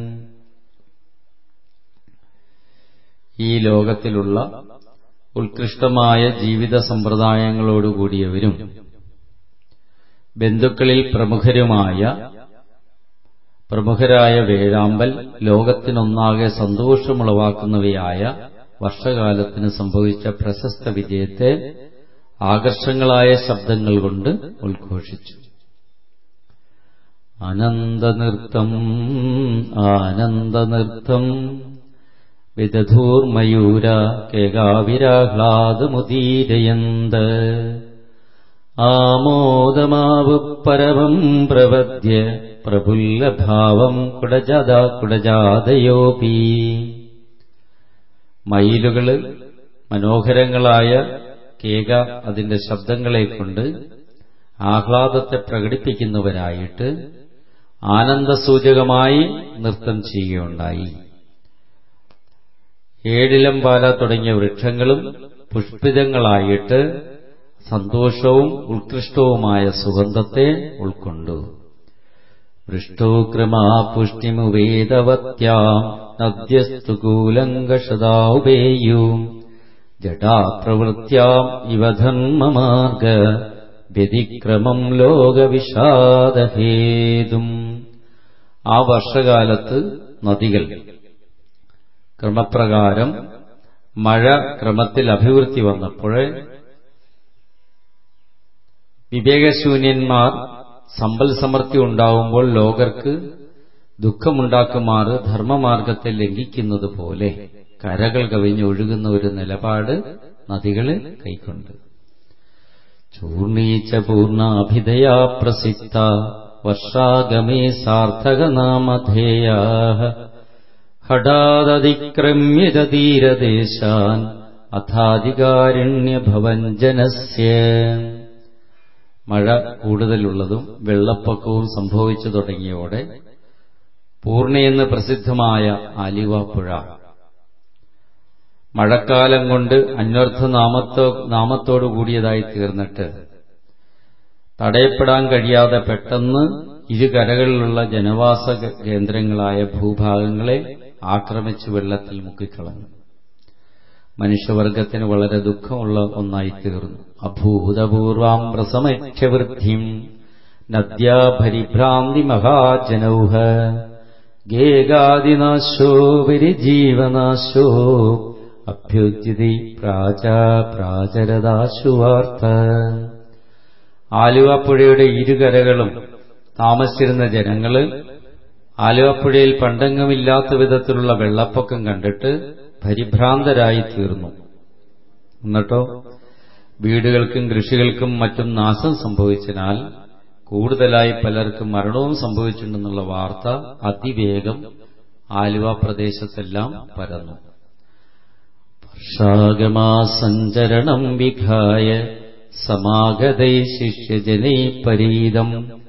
ഈ ലോകത്തിലുള്ള ഉത്കൃഷ്ടമായ ജീവിത സമ്പ്രദായങ്ങളോടുകൂടിയവരും ബന്ധുക്കളിൽ പ്രമുഖരുമായ പ്രമുഖരായ വേഴാമ്പൽ ലോകത്തിനൊന്നാകെ സന്തോഷമുളവാക്കുന്നവയായ വർഷകാലത്തിന് സംഭവിച്ച പ്രശസ്ത വിജയത്തെ ആകർഷങ്ങളായ ശബ്ദങ്ങൾ കൊണ്ട് ഉദ്ഘോഷിച്ചു. ആനന്ദനൃത്തം ആനന്ദനൃത്തം വിദധൂർമയൂര കേകാവിരാഹ്ലാദമുദീരയന്ത് ആമോദമാവു പരമം പ്രവദ്യ പ്രഫുല്ലഭാവം കുടജാത കുടജാതയോപി. മയിലുകള് മനോഹരങ്ങളായ കേക അതിന്റെ ശബ്ദങ്ങളെക്കൊണ്ട് ആഹ്ലാദത്തെ പ്രകടിപ്പിക്കുന്നവരായിട്ട് ആനന്ദസൂചകമായി നൃത്തം ചെയ്യുകയുണ്ടായി. ഏഴിലംപാല തുടങ്ങിയ വൃക്ഷങ്ങളും പുഷ്പിതങ്ങളായിട്ട് സന്തോഷവും ഉത്കൃഷ്ടവുമായ സുഗന്ധത്തെ ഉൾക്കൊണ്ടു. വൃഷ്ടോക്രമാ പുഷ്ടിമുവേദവത്യാം നദ്യസ്തു കൂലങ്കഷദാഉപേയും ജടാപ്രവൃത്യാം ഇവ ധർമ്മമാർഗ വ്യതിക്രമം ലോകവിഷാദഹേതും. ആ വർഷകാലത്ത് നദികൾ ക്രമപ്രകാരം മഴ ക്രമത്തിൽ അഭിവൃദ്ധി വന്നപ്പോഴേ വിവേകശൂന്യന്മാർ സമ്പൽ സമൃദ്ധി ഉണ്ടാവുമ്പോൾ ലോകർക്ക് ദുഃഖമുണ്ടാക്കുമാറ് ധർമ്മമാർഗത്തെ ലംഘിക്കുന്നത് പോലെ കരകൾ കവിഞ്ഞൊഴുകുന്ന ഒരു നിലപാട് നദികള് കൈക്കൊണ്ട്. ചൂർണീച്ച പൂർണ്ണാഭിധയാ പ്രസിദ്ധ വർഷാഗമേ സാർത്ഥകനാമധേയാഃ ഹഠാദതിക്രമ്യ തീരദേശാൻ അഥാധികാരണ്യഭവഞ്ജനസ്യ. മഴ കൂടുതലുള്ളതും വെള്ളപ്പൊക്കവും സംഭവിച്ചു തുടങ്ങിയോടെ പൂർണ്ണയെന്ന് പ്രസിദ്ധമായ ആലുവാപ്പുഴ മഴക്കാലം കൊണ്ട് അന്വർത്ഥ നാമത്തോ നാമത്തോടു കൂടിയതായി തീർന്നിട്ട് തടയപ്പെടാൻ കഴിയാതെ പെട്ടെന്ന് ഇരുകരകളിലുള്ള ജനവാസ കേന്ദ്രങ്ങളായ ഭൂഭാഗങ്ങളെ ആക്രമിച്ചു വെള്ളത്തിൽ മുക്കിക്കളഞ്ഞു. മനുഷ്യവർഗത്തിന് വളരെ ദുഃഖമുള്ള ഒന്നായി തീർന്നു. അഭൂതപൂർവാം പ്രസമൈക്ഷ്യവൃദ്ധിം നദ്യാ പരിഭ്രാന്തി മഹാജനൗഹ ഗേഗാദിനാശോ വിരിജീവനാശോ അഭ്യുദ്യതി പ്രാച പ്രാചരദാശുവാർത്ത. ആലുവാപ്പുഴയുടെ ഇരുകരകളും താമസിച്ചിരുന്ന ജനങ്ങള് ആലുവാപ്പുഴയിൽ പണ്ടെങ്ങുമില്ലാത്ത വിധത്തിലുള്ള വെള്ളപ്പൊക്കം കണ്ടിട്ട് പരിഭ്രാന്തരായി തീർന്നു. എന്നിട്ടോ വീടുകൾക്കും കൃഷികൾക്കും മറ്റും നാശം സംഭവിച്ചതിനാൽ കൂടുതലായി പലർക്കും മരണവും സംഭവിച്ചിട്ടുണ്ടെന്നുള്ള വാർത്ത അതിവേഗം ആലുവ പ്രദേശത്തെല്ലാം പരന്നു. വർഷാഗമാസഞ്ചരണം വിഘായ സമാഗതൈ ശിഷ്യജനൈ പരീതം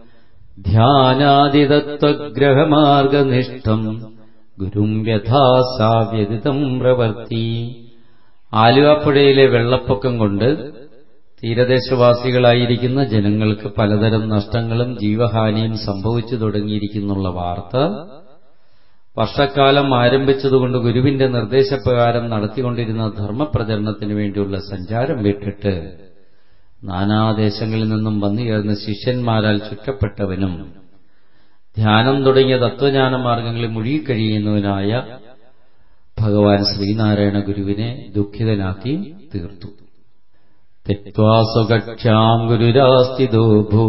ധ്യാനാദിതത്വഗ്രഹമാർഗനിഷ്ഠം ഗുരും വ്യഥാസാവ്യതിതം പ്രവർത്തി. ആലുവാപ്പുഴയിലെ വെള്ളപ്പൊക്കം കൊണ്ട് തീരദേശവാസികളായിരിക്കുന്ന ജനങ്ങൾക്ക് പലതരം നഷ്ടങ്ങളും ജീവഹാനിയും സംഭവിച്ചു തുടങ്ങിയിരിക്കുന്നുള്ള വാർത്ത വർഷക്കാലം ആരംഭിച്ചതുകൊണ്ട് ഗുരുവിന്റെ നിർദ്ദേശപ്രകാരം നടത്തിക്കൊണ്ടിരുന്ന ധർമ്മപ്രചരണത്തിനു വേണ്ടിയുള്ള സഞ്ചാരം വിട്ടിട്ട് നാനാദേശങ്ങളിൽ നിന്നും വന്നുചേർന്ന ശിഷ്യന്മാരാൽ ചുറ്റപ്പെട്ടവനും ധ്യാനം തുടങ്ങിയ തത്വജ്ഞാന മാർഗങ്ങളിൽ മുഴുകിക്കഴിയുന്നവനായ ഭഗവാൻ ശ്രീനാരായണ ഗുരുവിനെ ദുഃഖിതനാക്കി തീർത്തു. തെക്വാ സ്വകക്ഷ്യാം ഗുരുരാസ്ഥിതോ ഭൂ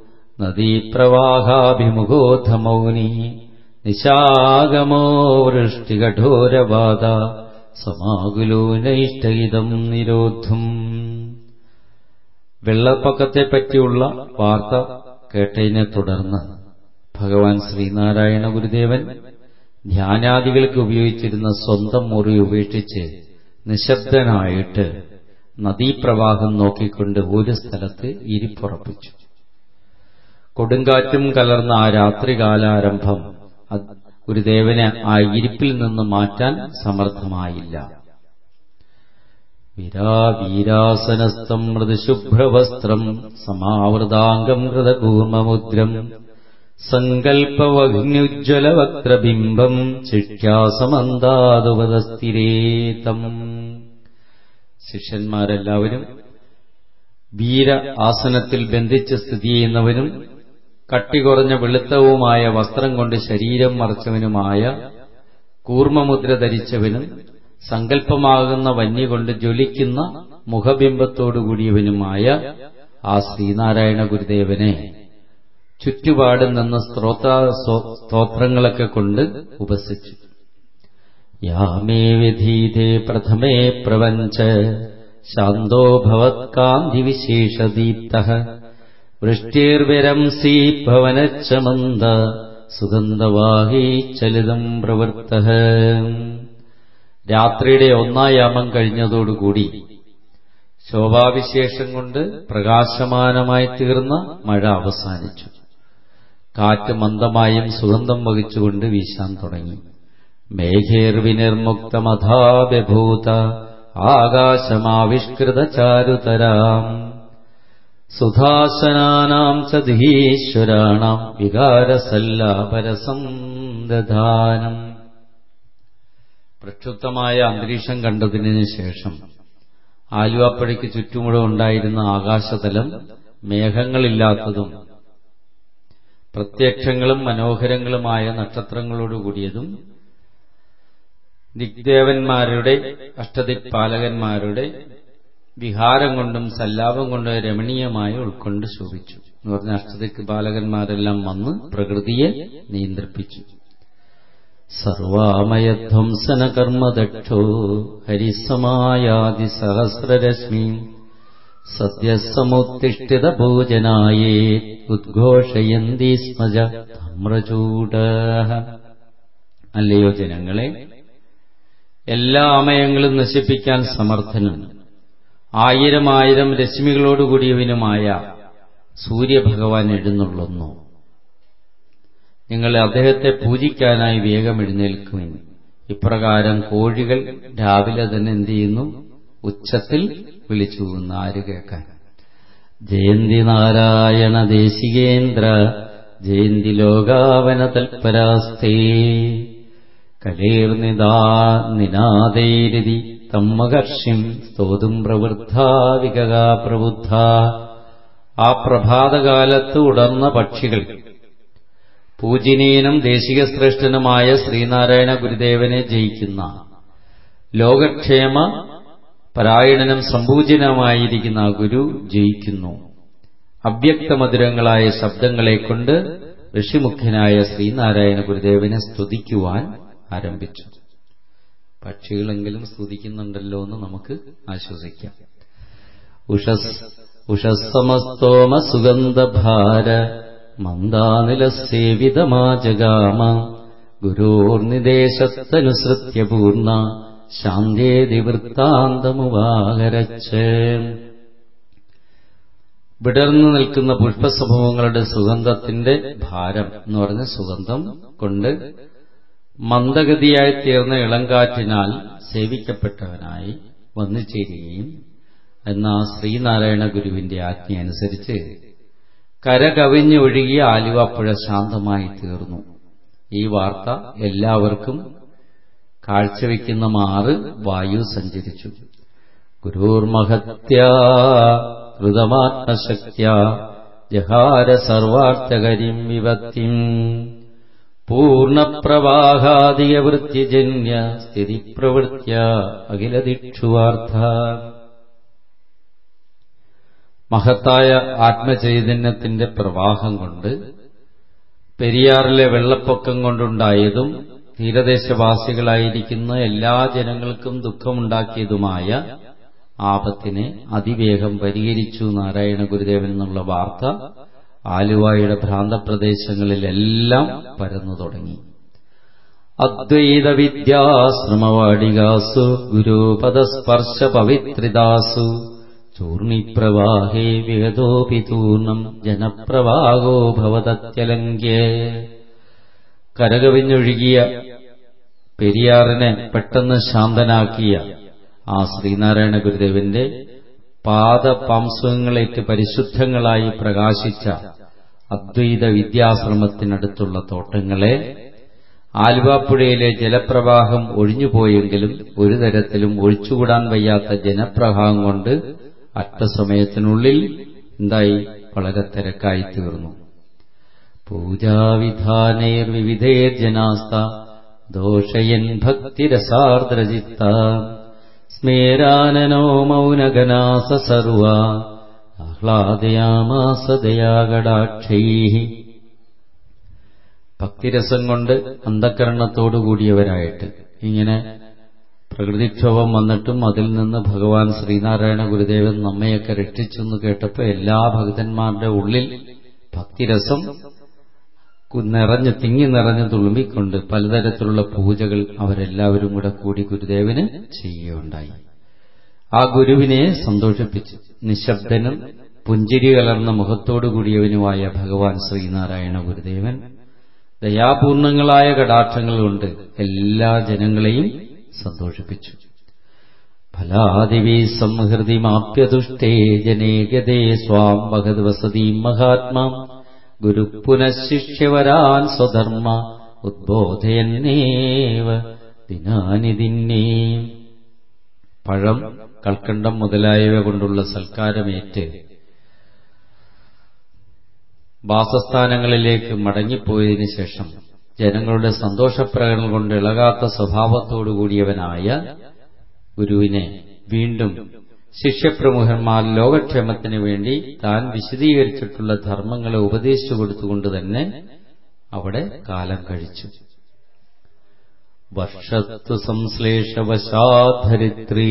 നദീപ്രവാഹാഭിമുഖോധ മൗനി നിശാഗമോ വൃഷ്ടികഠോരവാദ സമാകുലോ നൈഷ്ടഹിതം നിരോധം. വെള്ളപ്പൊക്കത്തെപ്പറ്റിയുള്ള വാർത്ത കേട്ടതിനെ തുടർന്ന് ഭഗവാൻ ശ്രീനാരായണ ഗുരുദേവൻ ധ്യാനാദികൾക്ക് ഉപയോഗിച്ചിരുന്ന സ്വന്തം മുറി ഉപേക്ഷിച്ച് നിശബ്ദനായിട്ട് നദീപ്രവാഹം നോക്കിക്കൊണ്ട് ഒരു സ്ഥലത്ത് ഇരിപ്പുറപ്പിച്ചു. കൊടുങ്കാറ്റും കലർന്ന ആ രാത്രികാലാരംഭം ഗുരുദേവനെ ആ ഇരിപ്പിൽ നിന്ന് മാറ്റാൻ സമർത്ഥമായില്ല. വീരാവീരാസനസ്ഥം മൃദുശുഭ്രവസ്ത്രം സമാവൃതാംഗം കൃതകൂർമ്മമുദ്രം സങ്കൽപ്പവഹ്നുജ്വലവക്ത്രബിംബം ശിഷ്യാസമന്താതുപദസ്ഥിരേതം. ശിഷ്യന്മാരെല്ലാവരും വീര ആസനത്തിൽ ബന്ധിച്ച് സ്ഥിതി ചെയ്യുന്നവനും കട്ടികുറഞ്ഞ വെളുത്തവുമായ വസ്ത്രം കൊണ്ട് ശരീരം മറച്ചവനുമായ കൂർമ്മമുദ്ര ധരിച്ചവനും സങ്കല്പമാകുന്ന വന്യകൊണ്ട് ജ്വലിക്കുന്ന മുഖബിംബത്തോടുകൂടിയവനുമായ ആ ശ്രീനാരായണ ഗുരുദേവനെ ചുറ്റുപാടും നിന്ന് സ്ത്രോത്ര സ്തോത്രങ്ങളൊക്കെ കൊണ്ട് ഉപസിച്ചു. യാമേ വിധീതേ പ്രഥമേ പ്രപഞ്ച ശാന്തോ ഭവത്കാന്തിവിശേഷദീപ്തഃ വൃഷ്ടിർവിരംസി ഭവനച്ചമന്ത സുഗന്ധവാഹീ ചലിതം പ്രവൃത്തഃ. രാത്രിയുടെ ഒന്നാം യാമം കഴിഞ്ഞതോടുകൂടി ശോഭാവിശേഷം കൊണ്ട് പ്രകാശമാനമായി തീർന്ന മഴ അവസാനിച്ചു. കാറ്റ് മന്ദമായും സുഗന്ധം വഹിച്ചുകൊണ്ട് വീശാൻ തുടങ്ങി. മേഘേർവിനിർമുക്തമഥാബഭൂത ആകാശമാവിഷ്കൃത ചാരുതരാം സുധാസനാനാം ച ധീശ്വരാണാം വികാരസല്ലാപരസം ദധാനം. പ്രക്ഷുബ്ധമായ അന്തരീക്ഷം കണ്ടതിനു ശേഷം ആലുവാപ്പുഴയ്ക്ക് ചുറ്റുമുള്ള ഉണ്ടായിരുന്ന ആകാശതലം മേഘങ്ങളില്ലാത്തതും പ്രത്യക്ഷങ്ങളും മനോഹരങ്ങളുമായ നക്ഷത്രങ്ങളോടുകൂടിയതും ദിഗ്ദേവന്മാരുടെ അഷ്ടദിക്പാലകന്മാരുടെ വിഹാരം കൊണ്ടും സല്ലാപം കൊണ്ടും രമണീയമായി ഉൾക്കൊണ്ട് ശോഭിച്ചു എന്ന് പറഞ്ഞ അഷ്ടദിക് ബാലകന്മാരെല്ലാം വന്ന് പ്രകൃതിയെ നിയന്ത്രിപ്പിച്ചു. സർവാമയധ്വംസന കർമ്മദക്ഷോ ഹരിസമായാതി സഹസ്രരശ്മി സദ്യസമുത്തിഷ്ഠിത ഭോജനായേ ഉദ്ഘോഷയന്തി സ്മജ ധമ്രചൂട. അല്ലയോ ജനങ്ങളെ, എല്ലാ അമയങ്ങളും നശിപ്പിക്കാൻ സമർത്ഥനും ആയിരം ആയിരം രശ്മികളോടുകൂടിയവനുമായ സൂര്യഭഗവാൻ എഴുന്നള്ളുന്നു. നിങ്ങൾ അദ്ദേഹത്തെ പൂജിക്കാനായി വേഗം എഴുന്നേൽക്കുവിൻ. ഇപ്രകാരം കോഴികൾ രാവിലെ തന്നെ എന്ത് ചെയ്യുന്നു? ഉച്ചത്തിൽ വിളിച്ചു പോകുന്നു. ആര് കേൾക്കാൻ? ജയന്തി നാരായണ ദേശികേന്ദ്ര ജയന്തി ലോകാവന തൽപരാസ്തേ കലേർനിദാ നിനാദൈരിതി തമ്മകർഷിം സ്തോതും പ്രവൃദ്ധ വികകാ പ്രബുദ്ധ. ആ പ്രഭാതകാലത്ത് ഉണർന്ന പക്ഷികൾ പൂജനീയനും ദേശികശ്രേഷ്ഠനുമായ ശ്രീനാരായണ ഗുരുദേവനെ ജയിക്കുന്ന ലോകക്ഷേമ പരായണനും സംപൂജനമായിരിക്കുന്ന ഗുരു ജയിക്കുന്നു. അവ്യക്തമധുരങ്ങളായ ശബ്ദങ്ങളെ കൊണ്ട് ഋഷിമുഖ്യനായ ശ്രീനാരായണ ഗുരുദേവനെ സ്തുതിക്കുവാൻ ആരംഭിച്ചു. പക്ഷികളെങ്കിലും സ്തുതിക്കുന്നുണ്ടല്ലോ എന്ന് നമുക്ക് ആശ്വസിക്കാം. ഉഷസ് ഉഷസ്സമസ്തോമ സുഗന്ധഭാര മന്ദാനിലസേവിതമാജഗാമ ഗുരോർനിദേശത്തനുസൃത്യ പൂർണ്ണ ശാന്തേതി വൃത്താന്തമുവാഹരച്ച്. വിടർന്നു നിൽക്കുന്ന പുഷ്പസമൂഹങ്ങളുടെ സുഗന്ധത്തിന്റെ ഭാരം എന്ന് പറഞ്ഞ സുഗന്ധം കൊണ്ട് മന്ദഗതിയായി തീർന്ന ഇളങ്കാറ്റിനാൽ സേവിക്കപ്പെട്ടവനായി വന്നു ചേരുകയും എന്ന ശ്രീനാരായണ ഗുരുവിന്റെ ആജ്ഞയനുസരിച്ച് കരകവിഞ്ഞൊഴുകിയ ആലുവാപ്പുഴ ശാന്തമായി തീർന്നു. ഈ വാർത്ത എല്ലാവർക്കും കാഴ്ചവെക്കുന്ന മാറ് വായു സഞ്ചരിച്ചു. ഗുരുർമഹത്യാ കൃതമാത്മശക്ത്യാ ജഹാര സർവാർത്ഥകരിം വിപത്തിം പൂർണ്ണപ്രവാഹാദികവൃത്തിജന്യ സ്ഥിതിപ്രവൃത്യ അഖിലദിക്ഷുവാർത്ഥ. മഹത്തായ ആത്മചൈതന്യത്തിന്റെ പ്രവാഹം കൊണ്ട് പെരിയാറിലെ വെള്ളപ്പൊക്കം കൊണ്ടുണ്ടായതും തീരദേശവാസികളായിരിക്കുന്ന എല്ലാ ജനങ്ങൾക്കും ദുഃഖമുണ്ടാക്കിയതുമായ ആപത്തിനെ അതിവേഗം പരിഹരിച്ചു നാരായണ ഗുരുദേവൻ എന്നുള്ള വാർത്ത ആലുവായുടെ ഭ്രാന്തപ്രദേശങ്ങളിലെല്ലാം പരന്നു തുടങ്ങി. അദ്വൈതവിദ്യാശ്രമവാടികാസു ഗുരുപദസ്പർശ പവിത്രിതാസു ചൂർണിപ്രവാഹേ വിഗതോപി തൂർണം ജനപ്രവാഹോ ഭവതത്യലങ്ക്യേ. കരകവിഞ്ഞൊഴുകിയ പെരിയാറിനെ പെട്ടെന്ന് ശാന്തനാക്കിയ ആ ശ്രീനാരായണ ഗുരുദേവന്റെ പാദപാംസുകങ്ങളേറ്റ് പരിശുദ്ധങ്ങളായി പ്രകാശിച്ച അദ്വൈത വിദ്യാശ്രമത്തിനടുത്തുള്ള തോട്ടങ്ങളെ ആലുവാപ്പുഴയിലെ ജലപ്രവാഹം ഒഴിഞ്ഞുപോയെങ്കിലും ഒരു തരത്തിലും ഒഴിച്ചുകൂടാൻ വയ്യാത്ത ജനപ്രവാഹം കൊണ്ട് അല്പസമയത്തിനുള്ളിൽ എന്തായി, വളരെ തിരക്കായി തീർന്നു. പൂജാവിധാനേർ വിവിധേർജനാസ്ത ദോഷയൻ ഭക്തിരസാർദ്രചിത്ത സ്മേരാനനോ മൗനഗനാസ സർവ ആഹ്ലാദയാമാസ ദയാകടാക്ഷൈഃ. ഭക്തിരസം കൊണ്ട് അന്ധകരണത്തോടുകൂടിയവരായിട്ട് ഇങ്ങനെ പ്രകൃതിക്ഷോഭം വന്നിട്ടും അതിൽ നിന്ന് ഭഗവാൻ ശ്രീനാരായണ ഗുരുദേവൻ നമ്മയൊക്കെ രക്ഷിച്ചെന്ന് കേട്ടപ്പോൾ എല്ലാ ഭക്തന്മാരുടെ ഉള്ളിൽ ഭക്തിരസം നിറഞ്ഞ് തിങ്ങി നിറഞ്ഞ് തുളുമ്പിക്കൊണ്ട് പലതരത്തിലുള്ള പൂജകൾ അവരെല്ലാവരും കൂടെ കൂടി ഗുരുദേവന് ചെയ്യുകയുണ്ടായി. ആ ഗുരുവിനെ സന്തോഷിപ്പിച്ചു. നിശബ്ദനും പുഞ്ചിരി കലർന്ന മുഖത്തോടുകൂടിയവനുമായ ഭഗവാൻ ശ്രീനാരായണ ഗുരുദേവൻ ദയാപൂർണങ്ങളായ കടാക്ഷങ്ങൾ കൊണ്ട് എല്ലാ ജനങ്ങളെയും സന്തോഷിപ്പിച്ചു. ഫലാദിവി സംഹൃതിമാപ്യതുഷ്ടേ ജനേഗതേ സ്വാം ഭഗത് വസതീം മഹാത്മാം ഗുരു പുനഃശിഷ്യവരാൻ സ്വധർമ്മ ഉദ്ബോധയന്നേവ ദിനാനി ദിന്നേ. പഴം, കൽക്കണ്ടം മുതലായവ കൊണ്ടുള്ള സൽക്കാരമേറ്റ് വാസസ്ഥാനങ്ങളിലേക്ക് മടങ്ങിപ്പോയതിനു ശേഷം ജനങ്ങളുടെ സന്തോഷപ്രകടനം കൊണ്ട് ഇളകാത്ത സ്വഭാവത്തോടുകൂടിയവനായ ഗുരുവിനെ വീണ്ടും ശിഷ്യപ്രമുഖന്മാർ ലോകക്ഷേമത്തിന് വേണ്ടി താൻ വിശദീകരിച്ചിട്ടുള്ള ധർമ്മങ്ങളെ ഉപദേശിച്ചു കൊടുത്തുകൊണ്ട് തന്നെ അവിടെ കാലം കഴിച്ചു. വർഷത്തു സംശ്ലേഷവശാധരിത്രീ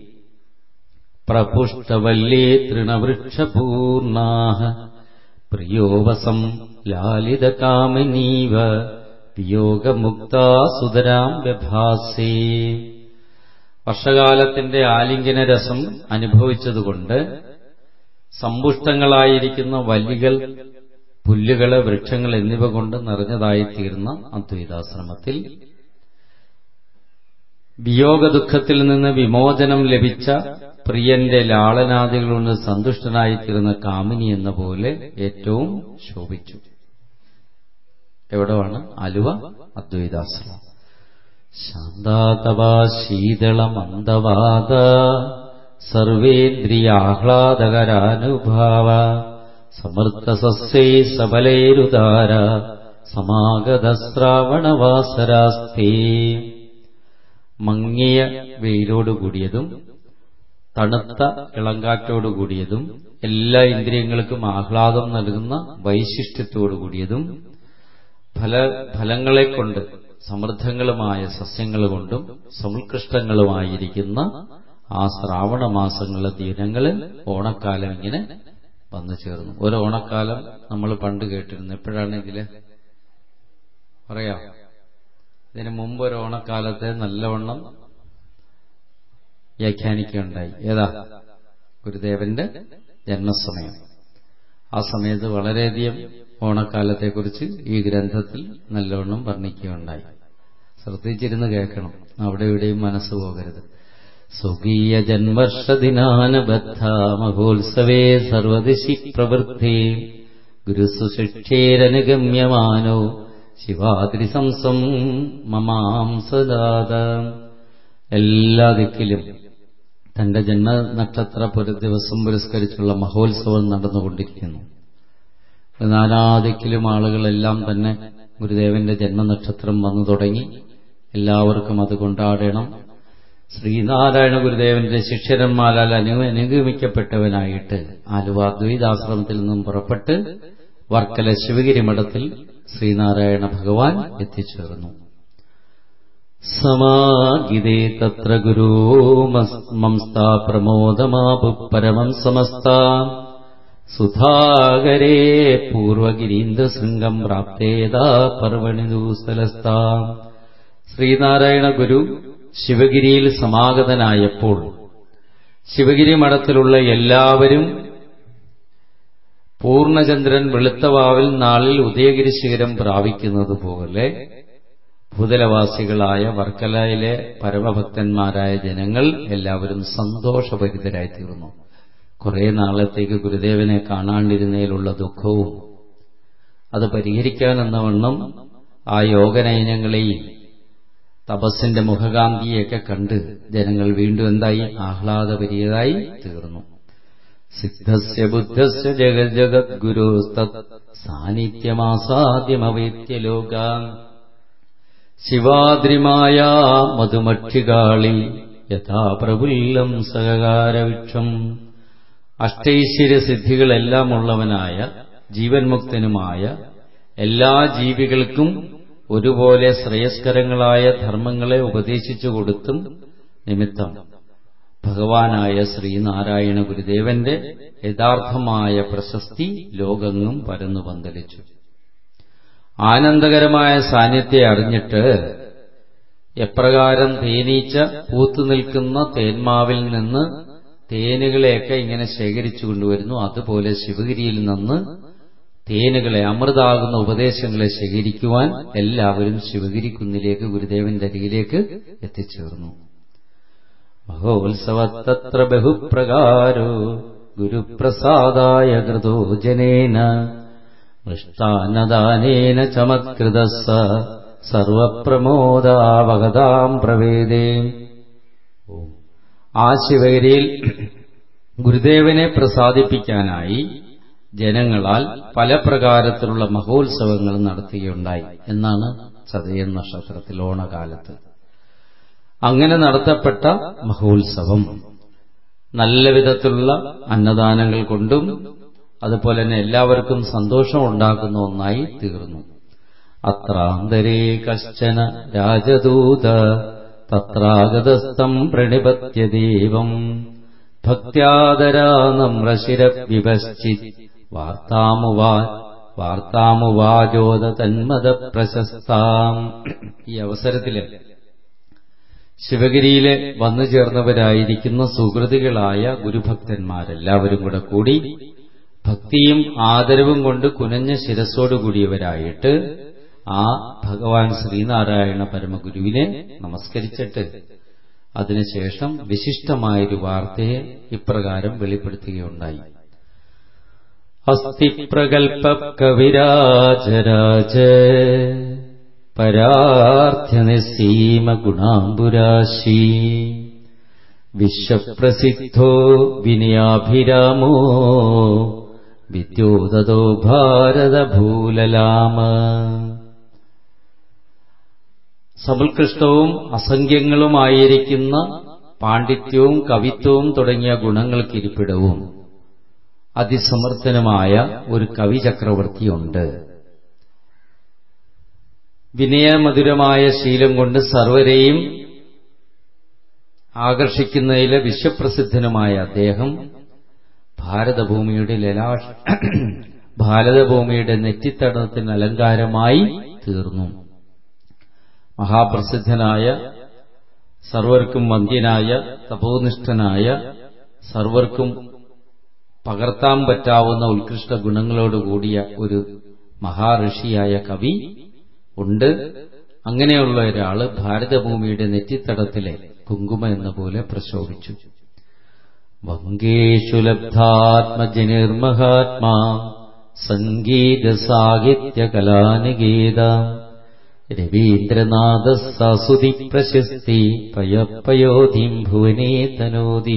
പ്രപുഷ്ടവല്ലീ തൃണവൃക്ഷപൂർണാഃ പ്രിയോവസം ലാലിതകാമിനീവ വിയോഗമുക്താ സുതരാം വ്യഭാസേ. വർഷകാലത്തിന്റെ ആലിംഗന രസം അനുഭവിച്ചതുകൊണ്ട് സമ്പുഷ്ടങ്ങളായിരിക്കുന്ന വല്ലികൾ, പുല്ലുകള്, വൃക്ഷങ്ങൾ എന്നിവ കൊണ്ട് നിറഞ്ഞതായിത്തീർന്ന അദ്വൈതാശ്രമത്തിൽ വിയോഗദുഃഖത്തിൽ നിന്ന് വിമോചനം ലഭിച്ച പ്രിയന്റെ ലാളനാദികൾ കൊണ്ട് സന്തുഷ്ടനായിത്തീർന്ന കാമിനി എന്ന പോലെ ഏറ്റവും ശോഭിച്ചു. എവിടെയാണ്? ആലുവ അദ്വൈതാശ്രമം. ശാന്താതവാ ശീതളമന്ദവാദ സർവേന്ദ്രിയാഹ്ലാദകരാനുഭാവ സമൃദ്ധസസ്യൈ സബലൈരുദാര സമാഗതശ്രാവണവാസരാസ്തേ. മങ്ങിയ വെയിലോടുകൂടിയതും തണുത്ത ഇളങ്കാറ്റോടുകൂടിയതും എല്ലാ ഇന്ദ്രിയങ്ങൾക്കും ആഹ്ലാദം നൽകുന്ന വൈശിഷ്ട്യത്തോടുകൂടിയതും ഫല ഫലങ്ങളെക്കൊണ്ട് സമൃദ്ധങ്ങളുമായ സസ്യങ്ങൾ കൊണ്ടും സമുത്കൃഷ്ടങ്ങളുമായിരിക്കുന്ന ആ ശ്രാവണ മാസങ്ങളിലെ ദിനങ്ങളിൽ ഓണക്കാലം ഇങ്ങനെ വന്നു ചേർന്നു. ഒരു ഓണക്കാലം നമ്മൾ പണ്ട് കേട്ടിരുന്നു. എപ്പോഴാണ് ഇതില് പറയാം? ഇതിനു മുമ്പ് ഒരു ഓണക്കാലത്തെ നല്ലവണ്ണം വ്യാഖ്യാനിക്കുകയുണ്ടായി. ഏതാ? ഗുരുദേവന്റെ ജന്മസമയം. ആ സമയത്ത് വളരെയധികം ഓണക്കാലത്തെക്കുറിച്ച് ഈ ഗ്രന്ഥത്തിൽ നല്ലവണ്ണം വർണ്ണിക്കുകയുണ്ടായി. ശ്രദ്ധിച്ചിരുന്ന് കേൾക്കണം, അവിടെ ഇവിടെയും മനസ്സ് പോകരുത്. സ്വകീയ ജന്മർഷദിനാനബദ്ധ മഹോത്സവേ സർവദിശി പ്രവൃത്തി ഗുരുസുശിക്ഷേരനുഗമ്യമാനോ ശിവാദ്രിസംസം മമാം സദാത. എല്ലാ ദിക്കിലും തന്റെ ജന്മനക്ഷത്ര പുര ദിവസം പുരസ്കരിച്ചുള്ള മഹോത്സവം നടന്നുകൊണ്ടിരിക്കുന്നു. നാനാദിക്കിലും ആളുകളെല്ലാം തന്നെ ഗുരുദേവന്റെ ജന്മനക്ഷത്രം വന്നു തുടങ്ങി. എല്ലാവർക്കും അത് കൊണ്ടാടണം. ശ്രീനാരായണ ഗുരുദേവന്റെ ശിഷ്യന്മാരാൽ അനു അനുഗമിക്കപ്പെട്ടവനായിട്ട് ആലുവ അദ്വൈതാശ്രമത്തിൽ നിന്നും പുറപ്പെട്ട് വർക്കല ശിവഗിരി മഠത്തിൽ ശ്രീനാരായണ ഭഗവാൻ എത്തിച്ചേർന്നു. സമാഗിതേ തത്ര ഗുരോ മംസ്താ പ്രമോദമാപു പരമം സമസ്താ സുധാകരേ പൂർവഗിരീന്ദ്രശൃംഗം പ്രാപ്തേതാ പർവണി ദൂസ്ഥലസ്ഥാ ശ്രീനാരായണ ഗുരു ശിവഗിരിയിൽ സമാഗതനായപ്പോൾ ശിവഗിരി മഠത്തിലുള്ള എല്ലാവരും പൂർണ്ണചന്ദ്രൻ വെളുത്തവാവിൽ നാളിൽ ഉദയഗിരി ശിഖരം പ്രാപിക്കുന്നത് പോലെ ഭൂതലവാസികളായ വർക്കലയിലെ പരമഭക്തന്മാരായ ജനങ്ങൾ എല്ലാവരും സന്തോഷഭരിതരായി തീർന്നു. കുറെ നാളത്തേക്ക് ഗുരുദേവനെ കാണാണ്ടിരുന്നതിലുള്ള ദുഃഖവും അത് പരിഹരിക്കാനെന്നവണ്ണം ആ യോഗനയനങ്ങളെയും തപസ്സിന്റെ മുഖകാന്തിയൊക്കെ കണ്ട് ജനങ്ങൾ വീണ്ടും എന്തായി? ആഹ്ലാദപരിയതായി തീർന്നു. സിദ്ധസ്യ ബുദ്ധസ്യ ജഗജ്ജഗദ്ഗുരോസ്തത് സാന്നിധ്യമാസാദ്യമവേത്യ ലോകാൻ ശിവാദ്രിമായ മധുമക്ഷികാളി യഥാ പ്രഫുല്ലം സഹകാരവിക്ഷം. അഷ്ടൈശ്വര്യസിദ്ധികളെല്ലാം ഉള്ളവനായ ജീവൻമുക്തനുമായ എല്ലാ ജീവികൾക്കും ഒരുപോലെ ശ്രേയസ്കരങ്ങളായ ധർമ്മങ്ങളെ ഉപദേശിച്ചു കൊടുത്തും നിമിത്തം ഭഗവാനായ ശ്രീനാരായണ ഗുരുദേവന്റെ യഥാർത്ഥമായ പ്രശസ്തി ലോകങ്ങും പരന്നു പന്തലിച്ചു. ആനന്ദകരമായ സാന്നിധ്യം അറിഞ്ഞിട്ട് എപ്രകാരം തേനീച്ച പൂത്തുനിൽക്കുന്ന തേന്മാവിൽ നിന്ന് തേനുകളെയൊക്കെ ഇങ്ങനെ ശേഖരിച്ചു കൊണ്ടുവരുന്നു, അതുപോലെ ശിവഗിരിയിൽ നിന്ന് തേനുകളെ, അമൃതാകുന്ന ഉപദേശങ്ങളെ ശേഖരിക്കുവാൻ എല്ലാവരും ശിവഗിരി കുന്നിലേക്ക് ഗുരുദേവന്റെ അരികിലേക്ക് എത്തിച്ചേർന്നു. മഹോത്സവത്തത്ര ബഹുപ്രകാരോ ഗുരുപ്രസാദായ കൃതോ ജനേന മൃഷ്ടാന്നദാനേന ചമത്കൃതസ്സ സർവപ്രമോദാവഗതാം പ്രവേദേ. ആ ശിവഗിരിയിൽ ഗുരുദേവനെ പ്രസാദിപ്പിക്കാനായി ജനങ്ങളാൽ പല പ്രകാരത്തിലുള്ള മഹോത്സവങ്ങൾ നടത്തുകയുണ്ടായി എന്നാണ് ചതയം നക്ഷത്രത്തിൽ ഓണകാലത്ത്. അങ്ങനെ നടത്തപ്പെട്ട മഹോത്സവം നല്ല വിധത്തിലുള്ള അന്നദാനങ്ങൾ കൊണ്ടും അതുപോലെ തന്നെ എല്ലാവർക്കും സന്തോഷം ഉണ്ടാക്കുന്ന ഒന്നായി തീർന്നു. അത്രാന്തരേ കശ്ചന രാജദൂത തത്രാഗതസ്ഥം പ്രണിപത്യ ദേവം ഭക്ത്യാദരാ നമ്രശിരവിപശ്ചിത് വാർത്താമുവാ വാർത്താമുവാചോദ തന്മത പ്രശസ്താം. ഈ അവസരത്തില് ശിവഗിരിയിലെ വന്നു ചേർന്നവരായിരിക്കുന്ന സുഹൃതികളായ ഗുരുഭക്തന്മാരെല്ലാവരും കൂടെ കൂടി ഭക്തിയും ആദരവും കൊണ്ട് കുനഞ്ഞ ശിരസ്സോടുകൂടിയവരായിട്ട് ആ ഭഗവാൻ ശ്രീനാരായണ പരമഗുരുവിനെ നമസ്കരിച്ചിട്ട് അതിനുശേഷം വിശിഷ്ടമായൊരു വാർത്തയെ ഇപ്രകാരം വെളിപ്പെടുത്തുകയുണ്ടായി. അസ്തി പ്രകൽപ കവിരാജരാജ പരാർത്ഥ്യനിസീമ ഗുണാംബുരാശി വിശ്വപ്രസിദ്ധോ വിനയാഭിരാമോ വിദ്യോതോ ഭാരതഭൂലലാമ. സമുത്കൃഷ്ടവും അസംഖ്യങ്ങളുമായിരിക്കുന്ന പാണ്ഡിത്യവും കവിത്വവും തുടങ്ങിയ ഗുണങ്ങൾക്കിരിപ്പിടവും അതിസമർത്ഥനുമായ ഒരു കവിചക്രവർത്തിയുണ്ട്. വിനയമധുരമായ ശീലം കൊണ്ട് സർവരെയും ആകർഷിക്കുന്നതിലെ വിശ്വപ്രസിദ്ധനുമായ അദ്ദേഹം ഭാരതഭൂമിയുടെ ലലാഷ ഭാരതഭൂമിയുടെ നെറ്റിത്തടത്തിന് അലങ്കാരമായി തീർന്നു. മഹാപ്രസിദ്ധനായ, സർവർക്കും വന്ദ്യനായ, തപോനിഷ്ഠനായ, സർവർക്കും പകർത്താൻ പറ്റാവുന്ന ഉത്കൃഷ്ട ഗുണങ്ങളോടുകൂടിയ ഒരു മഹാഋഷിയായ കവി ഉണ്ട്. അങ്ങനെയുള്ള ഒരാള് ഭാരതഭൂമിയുടെ നെറ്റിത്തടത്തിലെ കുങ്കുമ എന്ന പോലെ പ്രശോഭിച്ചു. വങ്കേഷു ലബ്ധാത്മജനിർമഹാത്മാ സംഗീത സാഹിത്യ കലാനികേത രവീന്ദ്രനാഥ സസുതി പ്രശസ്തി പയപ്പയോധിം ഭുവനേ തനോതി.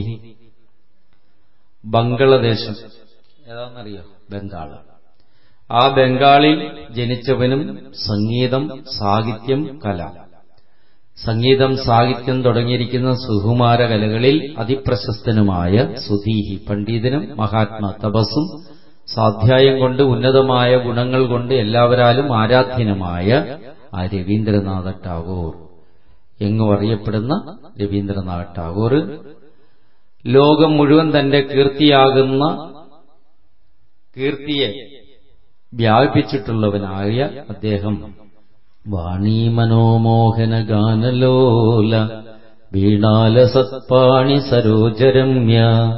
ബംഗളദേശം ഏതാണെന്നറിയോ? ബംഗാള്. ആ ബംഗാളിൽ ജനിച്ചവനും സംഗീതം, സാഹിത്യം, കല, സംഗീതം, സാഹിത്യം തുടങ്ങിയിരിക്കുന്ന സുകുമാര കലകളിൽ അതിപ്രശസ്തനുമായ സുധീഹി പണ്ഡിതനും മഹാത്മാ തപസ്സും സ്വാധ്യായം കൊണ്ട് ഉന്നതമായ ഗുണങ്ങൾ കൊണ്ട് എല്ലാവരാലും ആരാധ്യനുമായ ആ രവീന്ദ്രനാഥ ടാഗോർ, എങ്ങും അറിയപ്പെടുന്ന രവീന്ദ്രനാഥ ടാഗോർ ലോകം മുഴുവൻ തന്റെ കീർത്തിയാകുന്ന കീർത്തിയെ വ്യാപിപ്പിച്ചിട്ടുള്ളവനായ അദ്ദേഹം വാണീ മനോമോഹന ഗാനലോല വീണാലസത്പാണി സരോജരമ്യ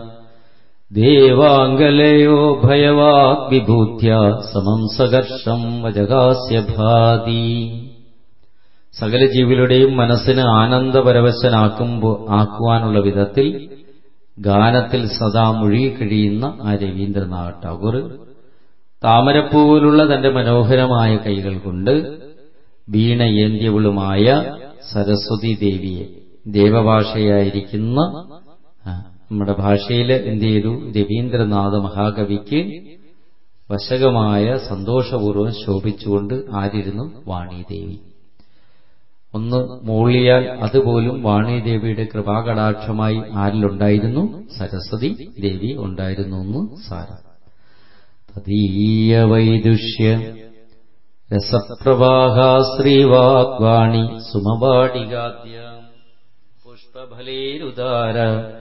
ദേവാംഗലയോ ഭയവാഗ് വിഭൂത്യ സമം സകർഷം വജഗാസ്യ ഭാതി. സകല ജീവികളുടെയും മനസ്സിന് ആനന്ദപരവശനാക്കുമ്പോ ആക്കുവാനുള്ള വിധത്തിൽ ഗാനത്തിൽ സദാ മുഴുകിക്കഴിയുന്ന ആ രവീന്ദ്രനാഥ് ടാഗോർ താമരപ്പൂവിലുള്ള തന്റെ മനോഹരമായ കൈകൾ കൊണ്ട് വീണയേന്ത്യവളുമായ സരസ്വതി ദേവിയെ, ദേവഭാഷയായിരിക്കുന്ന നമ്മുടെ ഭാഷയിൽ എന്ത് ചെയ്തു, രവീന്ദ്രനാഥ മഹാകവിക്ക് വശകമായ സന്തോഷപൂർവ്വം ശോഭിച്ചുകൊണ്ട് ആരിരുന്നു? വാണീദേവി. ഒന്ന് മൂളിയാൽ അതുപോലും വാണീദേവിയുടെ കൃപാകടാക്ഷമായി ആരിലുണ്ടായിരുന്നു? സരസ്വതി ദേവി ഉണ്ടായിരുന്നു എന്ന് സാരം. തദീയ വൈദുഷ്യ രസപ്രവാഹ ശ്രീവാഗ്വാണി സുമവാടികാദ്യ പുഷ്പഫലേരുദാര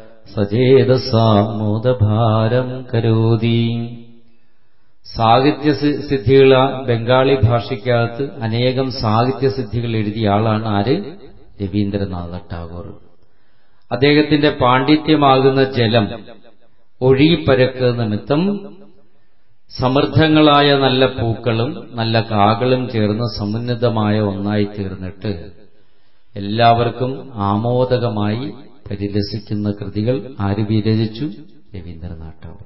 സചേതസാമോദഭാരം കരോതി. സാഹിത്യസിദ്ധികൾ ബംഗാളി ഭാഷയ്ക്കകത്ത് അനേകം സാഹിത്യസിദ്ധികൾ എഴുതിയ ആളാണ് ആര്? രവീന്ദ്രനാഥ ടാഗോർ. അദ്ദേഹത്തിന്റെ പാണ്ഡിത്യമാകുന്ന ജലം ഒഴുകിപ്പരക്ക് നിമിത്തം സമൃദ്ധങ്ങളായ നല്ല പൂക്കളും നല്ല കാകളും ചേർന്ന് സമുന്നതമായ ഒന്നായി തീർന്നിട്ട് എല്ലാവർക്കും ആമോദകമായി പരിലസിക്കുന്ന കൃതികൾ ആര് വിരചിച്ചു? രവീന്ദ്രനാഥ ടാഗോർ.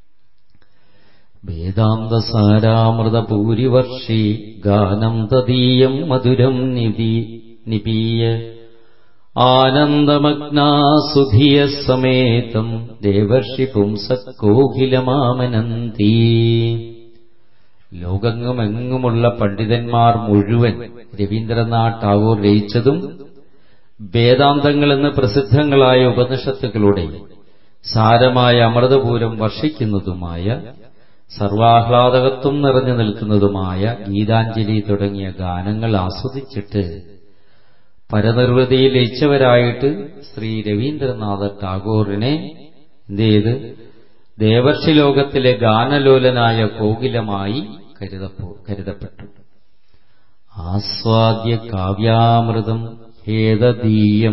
വേദാന്തസാരാമൃതപൂരിവർഷി ഗാനം തദീയം മധുരം നിപീയ ആനന്ദമഗ്നാസുധിയ സമേതം ദേവർഷി പുംസക്കോകിലമാമനന്തി. ലോകമെങ്ങുമുള്ള പണ്ഡിതന്മാർ മുഴുവൻ രവീന്ദ്രനാഥ ടാഗോർ രചിച്ചതും വേദാന്തങ്ങളെന്ന് പ്രസിദ്ധങ്ങളായ ഉപനിഷത്തുക്കളുടെ സാരമായ അമൃതപൂരം വർഷിക്കുന്നതുമായ സർവാഹ്ലാദകത്വം നിറഞ്ഞു നിൽക്കുന്നതുമായ ഗീതാഞ്ജലി തുടങ്ങിയ ഗാനങ്ങൾ ആസ്വദിച്ചിട്ട് പരനിർവൃതിയിൽ ലയിച്ചവരായിട്ട് ശ്രീ രവീന്ദ്രനാഥ ടാഗോറിനെ എന്ത് ചെയ്ത് ദേവർഷി ലോകത്തിലെ ഗാനലോലനായ കോകിലമായി കരുതപ്പെട്ടു. ആസ്വാദ്യ കാവ്യാമൃതം ഹേതദീയം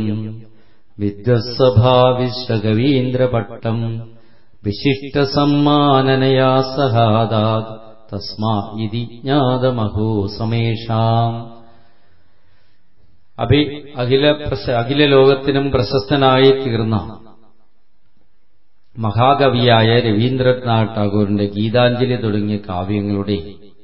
വിദ്വത്സഭാവിശ്വകവീന്ദ്രപട്ടം വിശിഷ്ടസമ്മാനനയാ സഹാദാത് തസ്മാ ഇതി ജ്ഞാതമഹോ സമേഷാം. അഭി അഖില അഖില ലോകത്തിനും പ്രശസ്തനായി തീർന്ന മഹാകവിയായ രവീന്ദ്രനാഥ ടാഗോറിന്റെ ഗീതാഞ്ജലി തുടങ്ങിയ കാവ്യങ്ങളുടെ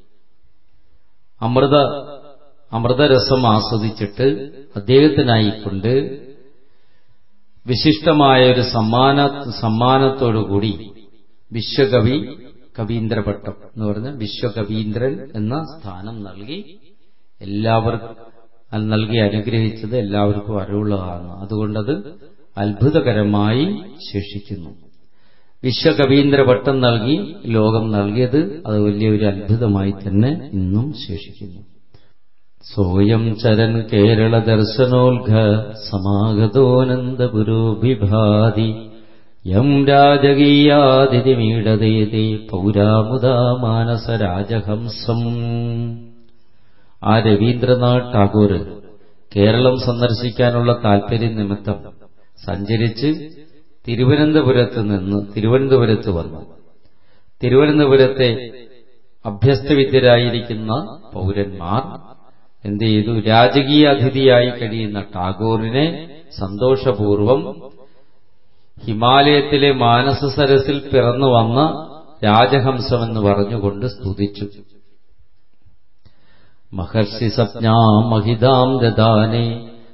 അമൃത അമൃതരസം ആസ്വദിച്ചിട്ട് അദ്ദേഹത്തിനായിക്കൊണ്ട് വിശിഷ്ടമായ ഒരു സമ്മാന സമ്മാനത്തോടുകൂടി വിശ്വകവി കവീന്ദ്രപട്ടം എന്ന് പറഞ്ഞ വിശ്വകവീന്ദ്രൻ എന്ന സ്ഥാനം നൽകി എല്ലാവർക്കും നൽകി അനുഗ്രഹിച്ചത് എല്ലാവർക്കും അറിവുള്ളതാണ്. അതുകൊണ്ടത് അത്ഭുതകരമായി ശേഷിക്കുന്നു. വിശ്വകവീന്ദ്രപട്ടം നൽകി ലോകം നൽകിയത് അത് വലിയൊരു അത്ഭുതമായി തന്നെ ഇന്നും ശേഷിക്കുന്നു. സോയം ചരൻ കേരള ദർശനോത്ഘ സമാഗതോനന്ദപുരോഭിഭാതി യം രാജകീയാതിഥിമീടതേതേ പൗരാമുദാ മാനസരാജഹംസം. ആ രവീന്ദ്രനാഥ് ടാഗോർ കേരളം സന്ദർശിക്കാനുള്ള താൽപര്യ നിമിത്തം സഞ്ചരിച്ച് തിരുവനന്തപുരത്ത് നിന്ന് തിരുവനന്തപുരത്ത് വന്നു. തിരുവനന്തപുരത്തെ അഭ്യസ്തവിദ്യരായിരിക്കുന്ന പൗരന്മാർ എന്ത് ചെയ്തു? രാജകീയ അതിഥിയായി കഴിയുന്ന ടാഗോറിനെ സന്തോഷപൂർവം ഹിമാലയത്തിലെ മാനസ സരസിൽ പിറന്നു വന്ന രാജഹംസമെന്ന് പറഞ്ഞുകൊണ്ട് സ്തുതിച്ചു. മഹർഷി സപ്ഞാം മഹിതാം ദദാനേ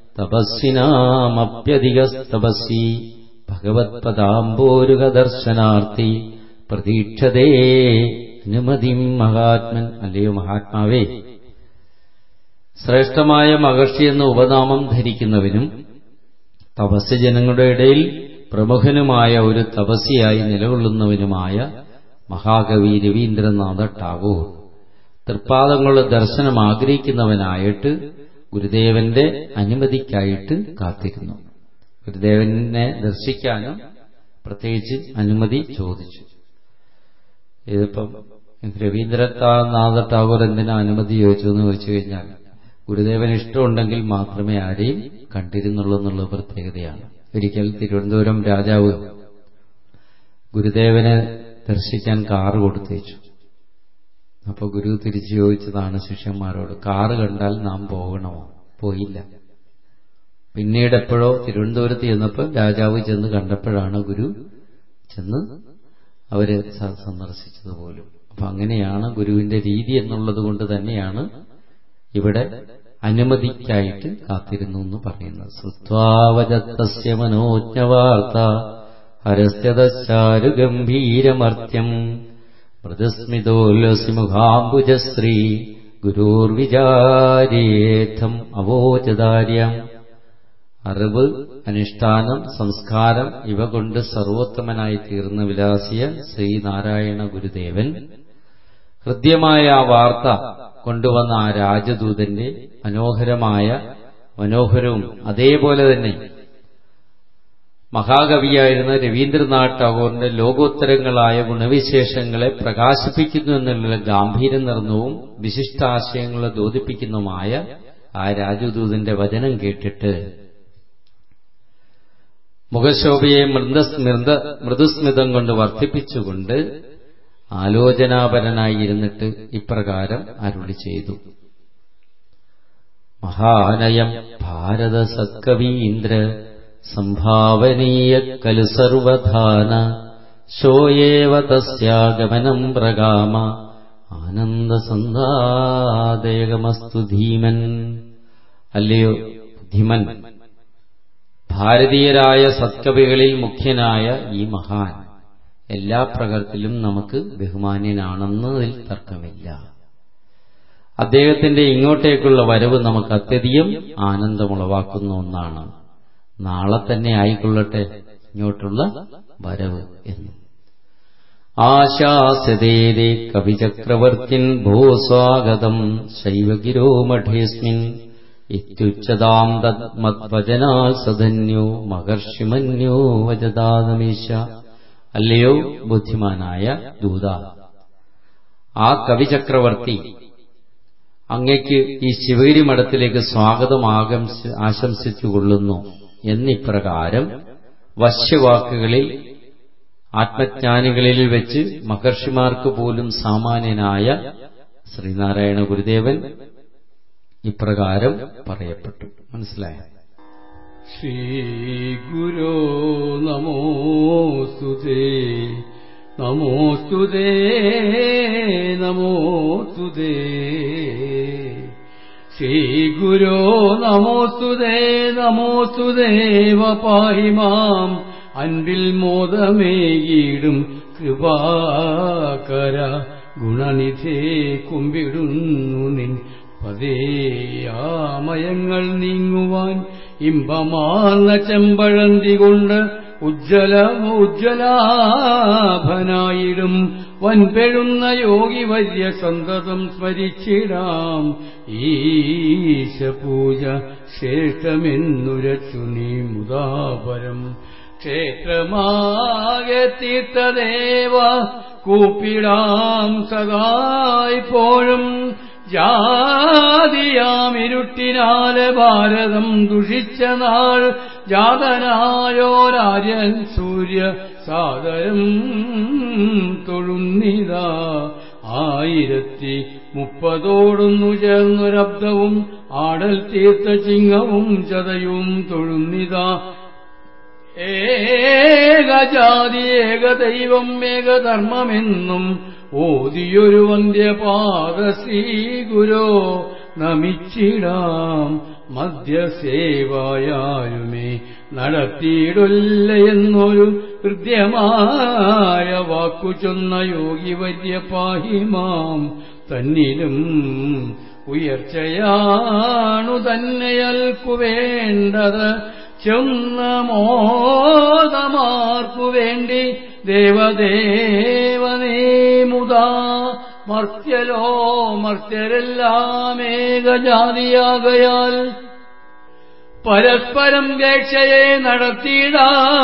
തപസ്വിനാമപ്യധികസ്തപസ്വി ഭഗവത്പദാംബോരുക ദർശനാർത്ഥി പ്രതീക്ഷതേ അനുമതിം മഹാത്മൻ. അല്ലയോ മഹാത്മാവേ, ശ്രേഷ്ഠമായ മഹർഷി എന്ന ഉപനാമം ധരിക്കുന്നവനും തപസ് ജനങ്ങളുടെ ഇടയിൽ പ്രമുഖനുമായ ഒരു തപസ്വിയായി നിലകൊള്ളുന്നവനുമായ മഹാകവി രവീന്ദ്രനാഥ ടാഗോർ തൃപ്പാദങ്ങളുടെ ദർശനം ആഗ്രഹിക്കുന്നവനായിട്ട് ഗുരുദേവന്റെ അനുമതിക്കായിട്ട് കാത്തിരുന്നു. ഗുരുദേവനെ ദർശിക്കാനും പ്രത്യേകിച്ച് അനുമതി ചോദിച്ചു. ഇതിപ്പം രവീന്ദ്രനാഥ ടാഗോർ എന്തിനാ അനുമതി ചോദിച്ചു എന്ന് ചോദിച്ചു കഴിഞ്ഞാൽ ഗുരുദേവന് ഇഷ്ടമുണ്ടെങ്കിൽ മാത്രമേ ആരെയും കണ്ടിരുന്നുള്ളൂ എന്നുള്ള പ്രത്യേകതയാണ്. ഒരിക്കൽ തിരുവനന്തപുരം രാജാവ് ഗുരുദേവന് ദർശിക്കാൻ കാറ് കൊടുത്തേച്ചു. അപ്പൊ ഗുരു തിരിച്ചു ചോദിച്ചതാണ് ശിഷ്യന്മാരോട്, കാറ് കണ്ടാൽ നാം പോകണമോ? പോയില്ല. പിന്നീട് എപ്പോഴോ തിരുവനന്തപുരത്ത് ചെന്നപ്പോൾ രാജാവ് ചെന്ന് കണ്ടപ്പോഴാണ് ഗുരു ചെന്ന് അവര് സന്ദർശിച്ചതുപോലും. അപ്പൊ അങ്ങനെയാണ് ഗുരുവിന്റെ രീതി എന്നുള്ളത് കൊണ്ട് തന്നെയാണ് ഇവിടെ അനുമതിക്കായിട്ട് കാത്തിരുന്നു എന്ന് പറയുന്നത്. ശ്രുത്വാവജത്തസ്യ മനോജ്ഞവാർത്ത ഹരസ്യതശ്ചാരു ഗംഭീരമർത്യം മൃദുസ്മിതോല്ലസി മുഖാംബുജശ്രീ ഗുരുർവിചാരേഥം അവോചതാര്യം. അറിവ്, അനുഷ്ഠാനം, സംസ്കാരം ഇവ കൊണ്ട് സർവോത്തമനായി തീർന്ന വിലാസിയ ശ്രീനാരായണ ഗുരുദേവൻ ഹൃദ്യമായ ആ വാർത്ത കൊണ്ടുവന്ന ആ രാജദൂതന്റെ മനോഹരമായ മനോഹരവും അതേപോലെ തന്നെ മഹാകവിയായിരുന്ന രവീന്ദ്രനാഥ് ടാഗോറിന്റെ ലോകോത്തരങ്ങളായ ഗുണവിശേഷങ്ങളെ പ്രകാശിപ്പിക്കുന്നു എന്നുള്ള ഗാംഭീര്യം നിറഞ്ഞവും വിശിഷ്ടാശയങ്ങളെ ദ്യോതിപ്പിക്കുന്നതുമായ ആ രാജദൂതന്റെ വചനം കേട്ടിട്ട് മുഖശോഭയെ മൃദ മൃദുസ്മിതം കൊണ്ട് വർദ്ധിപ്പിച്ചുകൊണ്ട് ആലോചനാപരനായിരുന്നിട്ട് ഇപ്രകാരം അരുളി ചെയ്തു. മഹാനയം ഭാരത സത്കവീന്ദ്ര സംഭാവനീയ കലു സർവധാന ശോയേവ തസ്യാഗമനം പ്രകാമ ആനന്ദസന്ധാദേകമസ്തു ധീമൻ. അല്ലയോ ധീമൻ, ഭാരതീയരായ സത്കവികളിൽ മുഖ്യനായ ഈ മഹാൻ എല്ലാ പ്രകാരത്തിലും നമുക്ക് ബഹുമാന്യനാണെന്നതിൽ തർക്കമില്ല. അദ്ദേഹത്തിന്റെ ഇങ്ങോട്ടേക്കുള്ള വരവ് നമുക്ക് അത്യധികം ആനന്ദമുളവാക്കുന്ന ഒന്നാണ്. നാളെ തന്നെ ആയിക്കൊള്ളട്ടെ ഇങ്ങോട്ടുള്ള വരവ് എന്ന്. ആശാസ്യതേ കവിചക്രവർത്തിൻ ഭോ സ്വാഗതം ശൈവഗിരോ മഠേസ്മിൻ ഇത്യുച്ചതാം തദ്മദ്വചനാൽ സധന്യോ മഹർഷിമന്യോ വജദാനമീശ. അല്ലയോ ബുദ്ധിമാനായ ദൂത, ആ കവിചക്രവർത്തി അങ്ങയ്ക്ക് ഈ ശിവഗിരി മഠത്തിലേക്ക് സ്വാഗതം ആശംസിച്ചുകൊള്ളുന്നു എന്നിപ്രകാരം വശ്യവാക്കുകളിൽ ആത്മജ്ഞാനികളിൽ വെച്ച് മഹർഷിമാർക്ക് പോലും സാമാന്യനായ ശ്രീനാരായണ ഗുരുദേവൻ ഇപ്രകാരം പറയപ്പെട്ടു. മനസ്സിലായോ? ശ്രീ ഗുരോ നമോസ്തുതേ നമോസ്തുതേ നമോസ്തുതേ. ശ്രീ ഗുരോ നമോസ്തുതേ നമോസ്തുദേവ പാഹി മാം. അൻപിൽ മോദമേകിടും കൃപാകര ഗുണനിധേ കുമ്പിടുന്നു നിൻ പതേയാമയങ്ങൾ നീങ്ങുവാൻ ഇമ്പമാർന്ന ചെമ്പഴന്തി കൊണ്ട് ഉജ്ജ്വല ഉജ്ജ്വലാഭനായിടും വൻപെഴുന്ന യോഗി വര്യ സന്തതം സ്മരിച്ചിടാം. ഈശപൂജ ശ്രേഷ്ഠമെന്നുരച്ചു നീ മുദാപരം ക്ഷേത്രമാകെ തീർത്ഥദേവ കൂപ്പിടാം സദായിപ്പോഴും. ജാതിയാമിരുട്ടിനാല് ഭാരതം ദുഷിച്ച നാൾ ജാതനായോരാര്യൻ സൂര്യ സാദരം തൊഴുന്നിതാ. ആയിരത്തി മുപ്പതോടൊന്നു ചേർന്നൊരബ്ദവും ആടൽ തീർത്ത ചിങ്ങവും ചതയും തൊഴുന്നിതാ. ഏകജാതി ഏകദൈവം ഏകധർമ്മമെന്നും ഓതിയൊരു വന്ദ്യപാദ ശ്രീ ഗുരോ നമിച്ചിടാം. മദ്യസേവായാലുമേ നടത്തിയിടൊല്ല എന്നൊരു ഹൃദ്യമായ വാക്കു ചൊന്ന യോഗി വര്യ പാഹിമാം. തന്നിലും ഉയർച്ചയാണു തന്നെയൽക്കു വേണ്ടത് ചൊന്ന മോദമാർക്കു വേണ്ടി ദേവദേവനേ മുതാ. മർത്യലോ മർത്യരെല്ലാം ഏകജാതിയാകയാൽ പരസ്പരം വേക്ഷയെ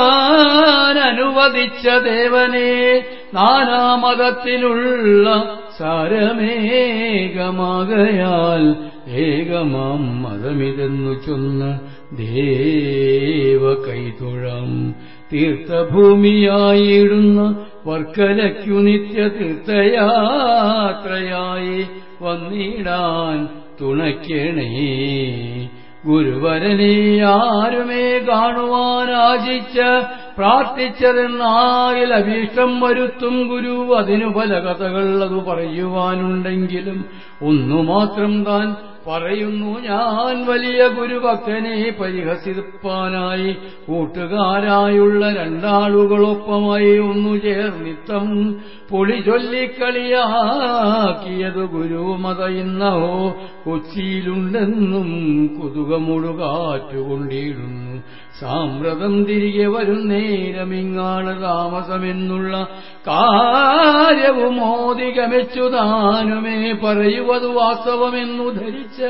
നടത്തിയിടാൻ അനുവദിച്ച ദേവനെ നാനാമതത്തിലുള്ള സാരമേകമാകയാൽ ഏകമാം മതമിതെന്നു ചൊന്ന് ദേവ കൈതൊഴാം. തീർത്ഥഭൂമിയായിടുന്ന വർക്കലയ്ക്കു നിത്യ തീർത്ഥയാത്രയായി വന്നിടാൻ തുണയ്ക്കണേ. ഗുരുവരനെ ആരുമേ കാണുവാനാശിച്ച് പ്രാർത്ഥിച്ചതെന്നാകിൽ അഭീഷ്ടം വരുത്തും ഗുരു. അതിനു പല കഥകൾ അതു പറയുവാനുണ്ടെങ്കിലും ഒന്നു മാത്രം താൻ പറയുന്നു ഞാൻ. വലിയ ഗുരുഭക്തനെ പരിഹസിപ്പാനായി കൂട്ടുകാരായുള്ള രണ്ടാളുകളൊപ്പമായി ഒന്നു ചേർന്നിത്തം പൊളി ചൊല്ലിക്കളിയാക്കിയത് ഗുരുമത ഇന്നഹോ കൊച്ചിയിലുണ്ടെന്നും കുതുകമുഴുകാറ്റുകൊണ്ടിടുന്നു. സാമ്പ്രതം തിരികെ വരുന്നേരമിങ്ങാണ് താമസമെന്നുള്ള കാര്യവും മോദികമെച്ചു താനുമേ പറയുവതു വാസ്തവമെന്നു ധരിച്ച്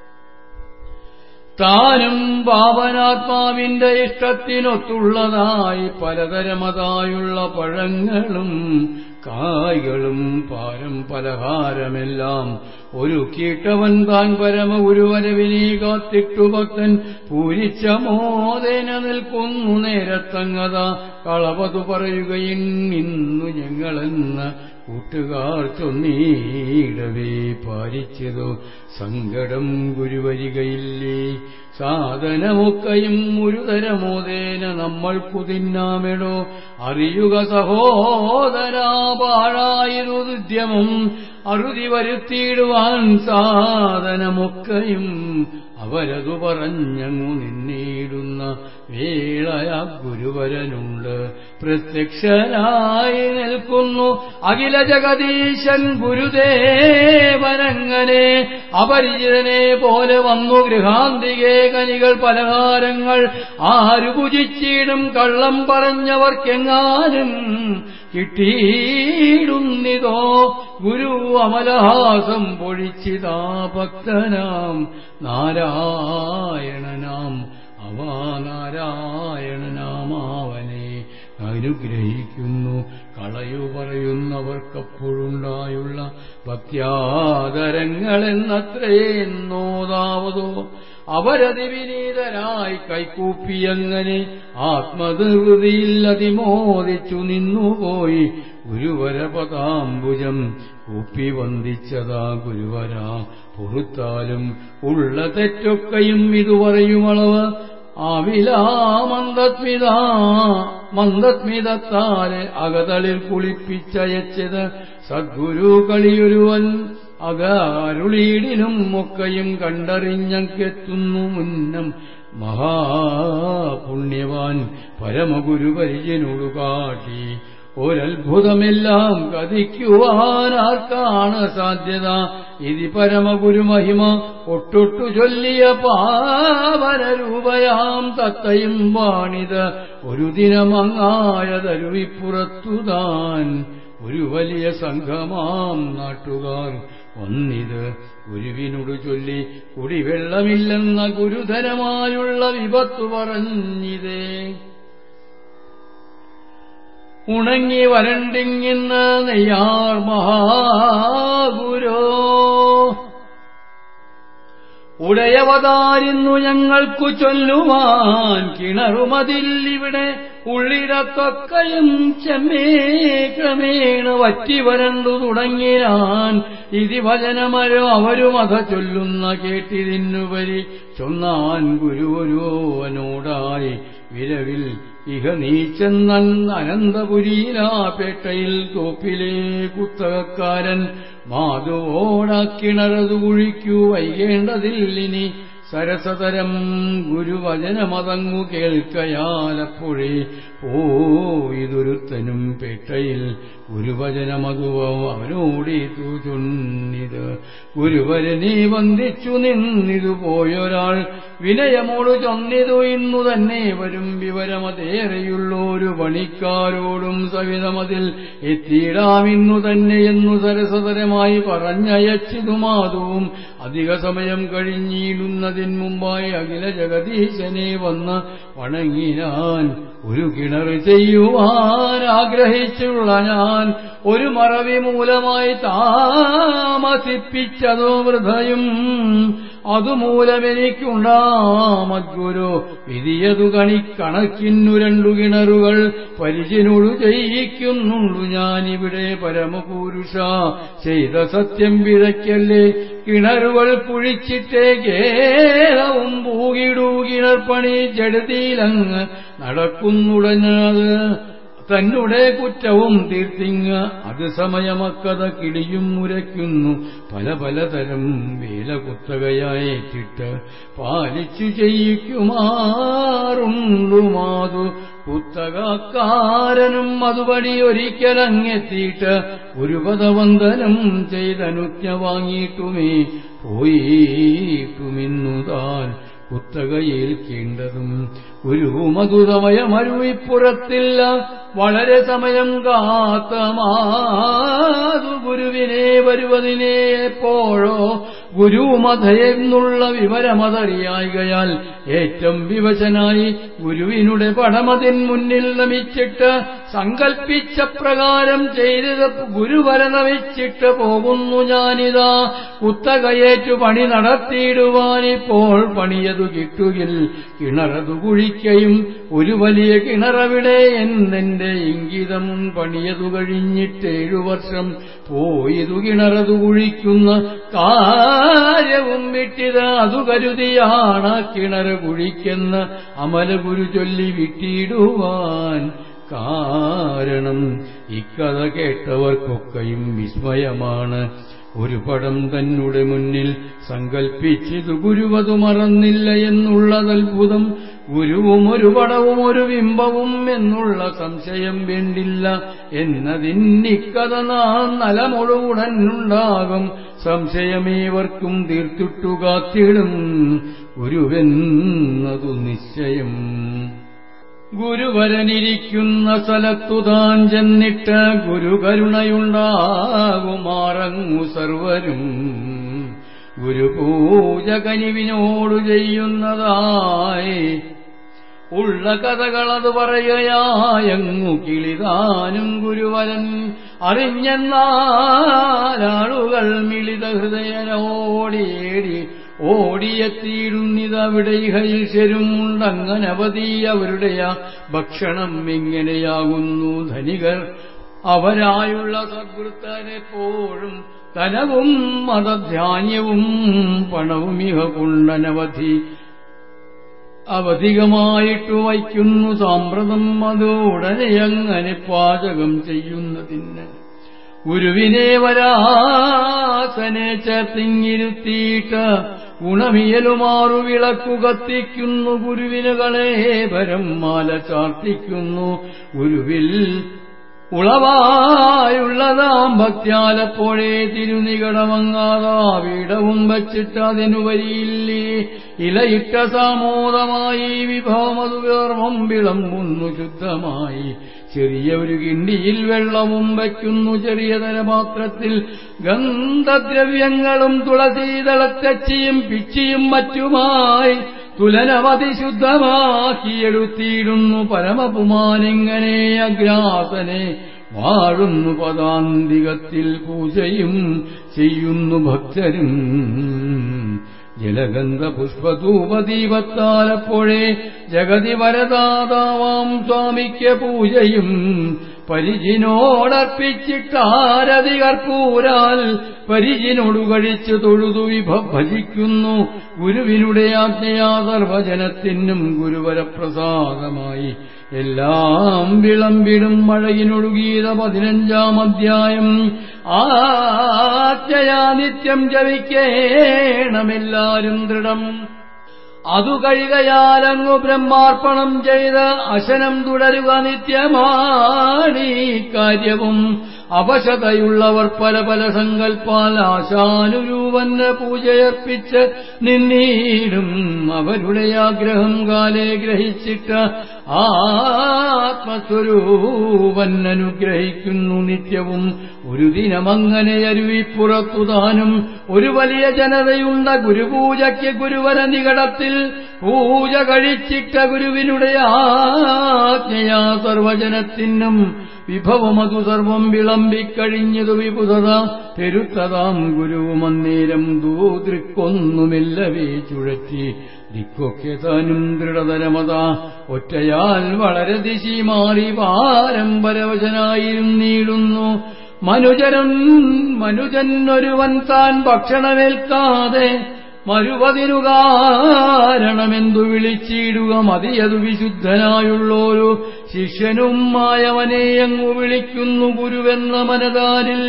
താനും പാവനാത്മാവിന്റെ ഇഷ്ടത്തിനൊത്തുള്ളതായി പലതരമതായുള്ള പഴങ്ങളും കായ്കളും പാരം പലഹാരമെല്ലാം ഒരു കീട്ടവൻ താൻ പരമ ഗുരുവരവിനെ കാത്തിട്ടു ഭക്തൻ പൂരിച്ച മോദേന നിൽക്കുന്നു നേരത്തങ്ങത കളവതു പറയുകയും ഇന്നു ഞങ്ങളെന്ന് കൂട്ടുകാർ ചൊന്നീടവേ പാലിച്ചതോ സങ്കടം ഗുരുവരികയില്ലേ. സാധനമൊക്കെയും ഒരുതരമോദേന നമ്മൾക്കു തിന്നാമെടോ അറിയുക സഹോദരാ പാഴായിരുദ്യമം അറുതി വരുത്തിയിടുവാൻ സാധനമൊക്കെയും അവരതു പറഞ്ഞങ്ങു നിന്നിടുന്ന വേളയ ഗുരുവരനുണ്ട്. പ്രത്യക്ഷനായി നിൽക്കുന്നു അഖില ജഗദീശൻ ഗുരുദേവനങ്ങനെ അപരിചിതനെ പോലെ വന്നു ഗൃഹാന്തികേ കനികൾ പലഹാരങ്ങൾ ആരു ഭുജിച്ചിടും കള്ളം പറഞ്ഞവർക്കെങ്ങാനും കിട്ടിയിടുന്നിതോ. ഗുരു അമലഹാസം പൊഴിച്ചിതാ ഭക്തനാം നാരായണനാം അവാ നാരായണനാമാവനെ അനുഗ്രഹിക്കുന്നു. കളയു പറയുന്നവർക്കപ്പോഴുണ്ടായുള്ള ഭക്ത്യാദരങ്ങളെന്നത്രേ നോതാവതോ. അവരതിവിനീതരായി കൈകൂപ്പിയങ്ങനെ ആത്മനിർവൃതിയിൽ അതിമോദിച്ചു നിന്നുപോയി. ഗുരുവരപദാംബുജം കൂപ്പി വന്ദിച്ചതാ ഗുരുവരാ പൊറുത്താലും ഉള്ള തെറ്റൊക്കെയും ഇതു പറയുമളവ് ആവിലാ മന്ദസ്മിത മന്ദസ്മിതത്താലെ അകതളിൽ കുളിപ്പിച്ചയച്ചത് സദ്ഗുരു കളിയൊരുവൻ അകരുളീടിനും ഒക്കെയും കണ്ടറിഞ്ഞെത്തുന്നു മുന്നം മഹാപുണ്യവാൻ പരമഗുരുപരിചനോടു കാട്ടി. ഒരത്ഭുതമെല്ലാം കഥിക്കുവാനാർക്കാണ് സാധ്യത. ഇതി പരമഗുരുമഹിമ ഒട്ടൊട്ടു ചൊല്ലിയ പാവനരൂപയാം തത്തയും വാണിത് ഒരു ദിനമങ്ങായതരുവിപ്പുറത്തുതാൻ ഒരു വലിയ സംഘമാം നാട്ടുകാർ ഒന്നിത് ഗുരുവിനോട് ചൊല്ലി കുടിവെള്ളമില്ലെന്ന ഗുരുതരമായുള്ള വിപത്തു പറഞ്ഞിതേ. ഉണങ്ങി വരണ്ടിങ്ങിന്ന് നെയ്യാർ മഹാഗുരോ ഉടയവതാരിന്നു ഞങ്ങൾക്കു ചൊല്ലുവാൻ കിണറുമതിൽ ഇവിടെ ഉള്ളിടത്തൊക്കെയും ചെമ്മേ ക്രമേണ വറ്റി വരണ്ടു തുടങ്ങിനാൻ. ഇതി വചനമരോ അവരും അധ ചൊല്ലുന്ന കേട്ടിതിനുപരി ചൊന്നാൻ ഗുരുവരോവനോടായി വിരവിൽ ഇഹ നീച്ചെന്നൻ അനന്തപുരിയിലാ പേട്ടയിൽ തോപ്പിലെ കുത്തകക്കാരൻ മാധുവോടാക്കിണറതു കുഴിക്കൂ വൈകേണ്ടതില്ലിനി സരസതരം ഗുരുവചനമതങ്ങു കേൾക്കയാലപ്പോഴേ പോയിതൊരുത്തനും പേട്ടയിൽ ഗുരുവചനമതുവോ അവനോടീതു ചൊന്നിത്. ഗുരുവരനെ വന്ദിച്ചു നിന്നിതു പോയൊരാൾ വിനയമോടു ചൊന്നിതു ഇന്നു തന്നെ വരും വിവരമതേറെയുള്ളൊരു പണിക്കാരോടും സവിധമതിൽ എത്തിയിടാമിന്നു തന്നെയെന്നു സരസതരമായി പറഞ്ഞയച്ചിതു മാധവും. അധിക സമയം കഴിഞ്ഞിടുന്നതിന് മുമ്പായി അഖില ജഗദീശനെ വന്ന് വണങ്ങിനാൻ. ഒരു കിണർ ചെയ്യുവാൻ ആഗ്രഹിച്ചുള്ള ഞാൻ ഒരു മറവി മൂലമായി താമസിപ്പിച്ചതോ വൃഥയും അതുമൂലമെനിക്കുണ്ടാമദ്ഗുരു വിധിയതു കണിക്കണക്കിന്നു രണ്ടു കിണറുകൾ പരിചിനോടു ചെയ്യിക്കുന്നുണ്ടു ഞാനിവിടെ പരമപുരുഷ ചെയ്ത സത്യം പിഴയ്ക്കല്ലേ കിണറുകൾ കുഴിച്ചിട്ടേ കേരവും പൂകിടൂ കിണർപ്പണി ജഡതിയിലങ്ങ് നടക്കുന്നുടഞ്ഞത് തന്നെ കുറ്റവും തീർത്തിങ് അത് സമയമക്കഥ കിളിയും മുരയ്ക്കുന്നു പല പലതരം വേല കുത്തകയായിട്ടിട്ട് പാലിച്ചു ചെയ്യിക്കുമാറുണ്ടു മാതു കുത്തകക്കാരനും അതുപടി ഒരിക്കലങ്ങെത്തിയിട്ട് ഒരു പദവന്ദനം ചെയ്തനുജ്ഞ വാങ്ങിയിട്ടുമേ പോയിട്ടുമിന്നു താൻ കുത്തകയേൽക്കേണ്ടതും ഗുരുവും അതു സമയമരുവിപ്പുറത്തില്ല വളരെ സമയം കാത്തമാതു ഗുരുവിനെ വരുവതിനെ എപ്പോഴോ ഗുരുമതയെന്നുള്ള വിവരമതറിയായികയാൽ ഏറ്റവും വിവശനായി ഗുരുവിനുടെ പടമതിൻ മുന്നിൽ നമിച്ചിട്ട് സങ്കൽപ്പിച്ച പ്രകാരം ചെയ്തത് ഗുരുവര നമിച്ചിട്ട് പോകുന്നു ഞാനിതാ കുത്തകയേറ്റു പണി നടത്തിയിടുവാനിപ്പോൾ പണിയതു കിട്ടുകിൽ കിണറതു കുഴിക്കയും ഒരു വലിയ കിണറവിടെ എന്നെന്റെ ഇംഗിതം പണിയതു കഴിഞ്ഞിട്ടേഴു വർഷം പോയതു കിണറതു കുഴിക്കുന്ന കാര്യവും വിട്ടിത് അതു കരുതിയാണ് കിണറ് കുഴിക്കെന്ന് അമല ഗുരു ചൊല്ലി വിട്ടിടുവാൻ കാരണം ഇക്കഥ കേട്ടവർക്കൊക്കെയും വിസ്മയമാണ് ഒരു പടം തന്നെ മുന്നിൽ സങ്കൽപ്പിച്ചിതു ഗുരുവതു മറന്നില്ല എന്നുള്ളതത്ഭുതം ഗുരുവും ഒരു പടവും ഒരു ബിംബവും എന്നുള്ള സംശയം വേണ്ടില്ല എന്നതിന്നിക്കഥ നാം നലമൊടുവുടനുണ്ടാകും സംശയമേവർക്കും തീർത്തിട്ടു കാത്തിടും ഗുരുവെന്നതു നിശ്ചയം ഗുരുവരനിരിക്കുന്ന സ്ഥലത്തു താൻ ചെന്നിട്ട് ഗുരുകരുണയുണ്ടാകുമാറങ്ങു സർവരും ഗുരുപൂജ കനിവിനോടു ചെയ്യുന്നതായി ഉള്ള കഥകളത് പറയുകയായങ്ങു കിളിതാനും ഗുരുവരൻ അറിഞ്ഞെന്നാലാളുകൾ മിളിത ഹൃദയനോടിയേടി ഓടിയെത്തിയിടുന്നിതവിടെ ഇഹയിൽ ശരുമുണ്ടങ്ങനവധി അവരുടെ ഭക്ഷണം ഇങ്ങനെയാകുന്നു ധനികർ അവരായുള്ള സദ്വൃത്തരെപ്പോഴും ധനവും മതധാന്യവും പണവും ഇഹ കൊണ്ടനവധി അവധികമായിട്ടു വയ്ക്കുന്നു സാമ്പ്രതം അത് ഉടനെ അങ്ങനെ പാചകം ചെയ്യുന്നതിന് ഗുരുവിനെ വരാസനെ ചേർത്തിങ്ങിരുത്തിയിട്ട് ഗുണമിയലുമാറു വിളക്കു കത്തിക്കുന്നു ഗുരുവിന് കളേഭരം മാല ചാർത്തിക്കുന്നു ഗുരുവിൽ ഉളവായുള്ളതാം ഭക്ത്യാലപ്പോഴേ തിരുനികടമങ്ങാതാ വീടവും വച്ചിട്ട് അതിനു വരിയില്ലേ ഇലയിട്ട സാമോദമായി വിഭവമതു കർമ്മം വിളമ്പുന്നു ശുദ്ധമായി ചെറിയ ഒരു കിണ്ടിയിൽ വെള്ളവും വയ്ക്കുന്നു ചെറിയ തരപാത്രത്തിൽ ഗന്ധദ്രവ്യങ്ങളും തുളസീതളത്തച്ചിയും പിച്ചിയും മറ്റുമായി തുലനവധി ശുദ്ധമാക്കിയെടുത്തിയിടുന്നു പരമപുമാനിങ്ങനെ അഗ്രാസനെ വാഴുന്നു പദാന്തികത്തിൽ പൂജയും ചെയ്യുന്നു ഭക്തരും ജലഗന്ധ പുഷ്പധൂപദീപത്താലപ്പോഴേ ജഗതി വരദാതാവാം സ്വാമിക്ക് പൂജയും പരിജിനോടർപ്പിച്ചിട്ടാരതി കർപ്പൂരാൽ പരിജിനോടു കഴിച്ചു തൊഴുതു വിഭജിക്കുന്നു ഗുരുവിനുടെ ആജ്ഞയാ സർവജനത്തിനും ഗുരുവരപ്രസാദമായി എല്ലാം വിളമ്പിടും മഴയിനൊഴുകീത പതിനഞ്ചാം അധ്യായം ആജ്ഞയാ നിത്യം ജപിക്കേണമെല്ലാരും ദൃഢം അതു കഴികയാലങ്ങു ബ്രഹ്മാർപ്പണം ചെയ്ത് അശനം തുടരുക നിത്യമാണീ കാര്യവും അവശതയുള്ളവർ പല പല സങ്കൽപ്പാൽ ആശാനുരൂപന് പൂജയർപ്പിച്ച് നിന്നീടും അവരുടെ ആഗ്രഹം കാലേ ഗ്രഹിച്ചിട്ട് ആത്മസ്വരൂപൻ അനുഗ്രഹിക്കുന്നു നിത്യവും. ഒരു ദിനമങ്ങനെ അരുവിപ്പുറത്തുതാനും ഒരു വലിയ ജനതയുണ്ട ഗുരുപൂജയ്ക്ക് ഗുരുവര നികടത്തിൽ പൂജ കഴിച്ചിട്ട ഗുരുവിനുടെ ആജ്ഞയാ സർവജനത്തിനും വിഭവമതു സർവം വിളമ്പിക്കഴിഞ്ഞതു വിപുതത പെരുത്തതാം ഗുരുവുമന്നേരം ദൂതൃക്കൊന്നുമില്ലവേ ചുഴറ്റി ദിക്കൊക്കെ താനും ദൃഢതരമത ഒറ്റയാൽ വളരെ ദിശി മാറി പാരമ്പരവശനായിരുന്നീടുന്നു. മനുജരൻ മനുജനൊരുവൻ താൻ ഭക്ഷണമേൽക്കാതെ മരുവതിനു കാരണമെന്തു വിളിച്ചിടുക മതിയതു വിശുദ്ധനായുള്ളൊരു ശിഷ്യനും മായവനെയങ്ങു വിളിക്കുന്നു ഗുരുവെന്ന മനതാരിൽ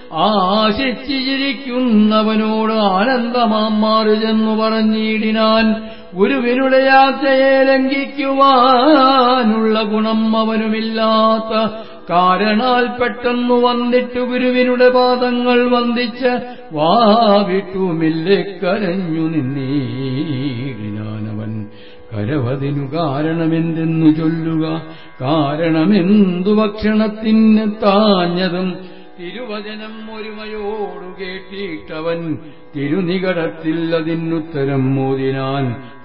ആശിച്ചിരിക്കുന്നവനോട് ആനന്ദമാം മാറി ചെന്നു പറഞ്ഞിടിനാൻ. ഗുരുവിനുടെ യാത്രയെ ലംഘിക്കുവാനുള്ള ഗുണം അവനുമില്ലാത്ത കാരണാൽ പെട്ടെന്നു വന്നിട്ടു ഗുരുവിനുടെ പാദങ്ങൾ വന്ദിച്ച് വാവിട്ടുമില്ലെ കരഞ്ഞു നിന്നീടിനാനവൻ. കരവതിനു കാരണമെന്തെന്നു ചൊല്ലുക, കാരണമെന്തു ഭക്ഷണത്തിന് താഞ്ഞതും തിരുവചനം ഒരുമയോടു കേട്ടിട്ടവൻ തിരുനികടത്തിൽ അതിനുത്തരം മോദിനാൻ.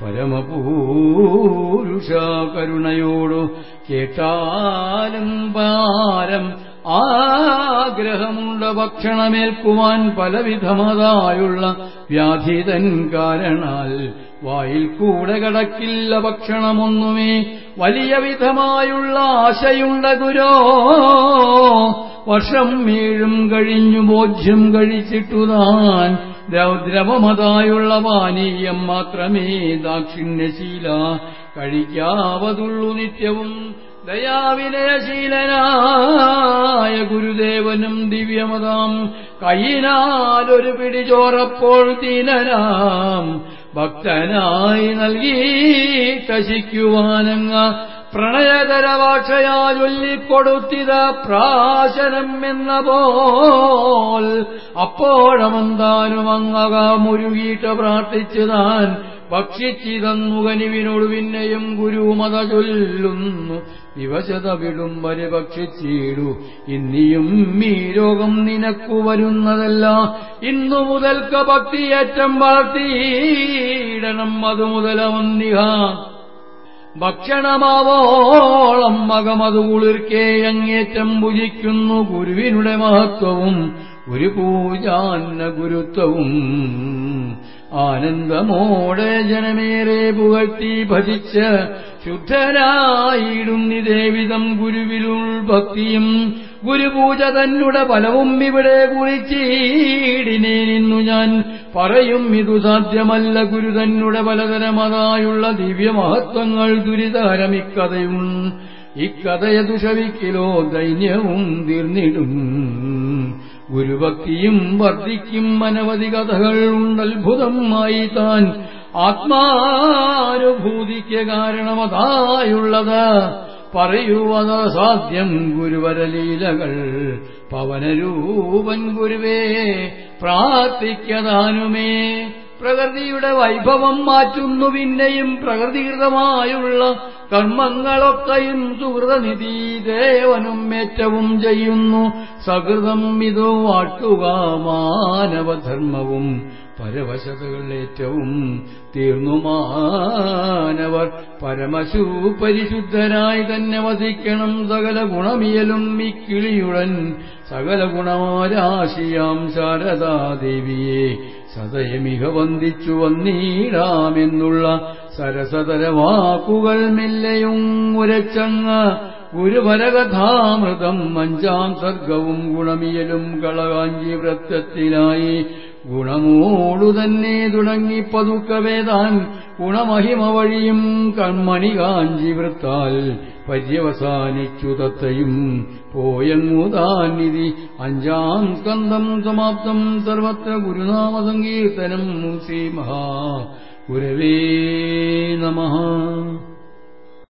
പരമപൂരുഷ കരുണയോടു കേട്ടാലും ഭാരം ആഗ്രഹമുണ്ട ഭക്ഷണമേൽക്കുവാൻ പലവിധമതായുള്ള വ്യാധിതൻ കാരണാൽ വായിൽ കൂടെ കടക്കില്ല ഭക്ഷണമൊന്നുമേ. വലിയ വിധമായുള്ള ആശയുണ്ട ഗുരോ വർഷം ഏഴും കഴിഞ്ഞു ബോധ്യം കഴിച്ചിട്ടുതാൻ ദ്രവമതായുള്ള പാനീയം മാത്രമേ ദാക്ഷിണ്യശീല കഴിക്കാവതുള്ളു നിത്യവും. ദയാവിനയശീലനായ ഗുരുദേവനും ദിവ്യമതാം കൈയിനാലൊരു പിടിചോറപ്പോൾ ദീനനാം ഭക്തനായി നൽകി കശിക്കുവാനങ്ങ പ്രണയതരഭാഷയാ ചൊല്ലിക്കൊടുത്തിത പ്രാശനം എന്ന പോൽ. അപ്പോഴമെന്താനും അങ്ങക മുരുകീട്ട പ്രാർത്ഥിച്ചു താൻ ഭക്ഷിച്ചിതന്നു കനിവിനോട് പിന്നെയും ഗുരുമത ചൊല്ലുന്നു. വിവശത വിടും വരെ ഭക്ഷിച്ചിടു, ഇന്നിയും ഈ രോഗം നിനക്കു വരുന്നതല്ല. ഇന്നു മുതൽക്ക ഭക്തിയേറ്റം വളർത്തിയിടണം, അതു മുതലവന്നിഹ ഭക്ഷണമാവോളം മകമതു കുളിർക്കേ അങ്ങേറ്റം ഭുജിക്കുന്നു. ഗുരുവിനുടെ മഹത്വവും ഗുരുപൂജാന്ന ഗുരുത്വവും ആനന്ദമോടെ ജനമേറെ പുകഴ്ത്തി ഭജിച്ച് ശുദ്ധരായിടുന്നിതേവിധം ഗുരുവിലുൾ ഭക്തിയും ഗുരുപൂജ തന്നെ ഫലവും ഇവിടെ കുറിച്ചീടിനേനിന്നു ഞാൻ പറയും. ഇതു സാധ്യമല്ല. ഗുരു തന്നെ പലതരമതായുള്ള ദിവ്യമഹത്വങ്ങൾ ദുരിതഹരമിക്കഥയും ഇക്കഥയെ ദുഷവിക്കിലോ ദൈന്യവും തീർന്നിടും. ഗുരുഭക്തിയും വർദ്ധിക്കും അനവധി കഥകൾ ഉണ്ടത്ഭുതമായി താൻ ആത്മാനുഭൂതിക്ക് കാരണമതായുള്ളത് പറയുവത സാധ്യം. ഗുരുവരലീലകൾ പവനരൂപൻ ഗുരുവേ പ്രാർത്ഥിക്കതാനുമേ. പ്രകൃതിയുടെ വൈഭവം മാറ്റുന്നു, പിന്നെയും പ്രകൃതികൃതമായുള്ള കർമ്മങ്ങളൊക്കെയും സുഹൃതനിധി ദേവനും ഏറ്റവും ചെയ്യുന്നു. സകൃതം ഇതു വാട്ടുക മാനവധർമ്മവും പരവശതകൾ ഏറ്റവും തീർന്നു മാനവർ പരമശു പരിശുദ്ധനായി തന്നെ വസിക്കണം. സകല ഗുണമിയലും ഇക്കിളിയുടൻ സകല ഗുണരാശിയാം ശാരദാദേവിയെ സദയമിക വന്ദിച്ചു വന്നീടാമെന്നുള്ള സരസതര വാക്കുകൾ മെല്ലയും ഉരച്ചങ്ങ് ഗുരുപരകഥാമൃതം അഞ്ചാം സർഗവും ഗുണമിയലും കളകാഞ്ചി വൃത്തത്തിലായി ഗുണമോടു തന്നെ തുടങ്ങി പതുക്കവേദാൻ ഗുണമഹിമ വഴിയും കൺമണി കാഞ്ചി വൃത്താൽ പര്യവസാനിച്ചു തത്തയും പോയങ്ങുതാൻ നിധി. അഞ്ചാം സ്കന്ധം സമാപ്തം. സർവത്ര ഗുരുനാമ സങ്കീർത്തനം. ശ്രീ മഹാ ഗുരവേ നമഃ.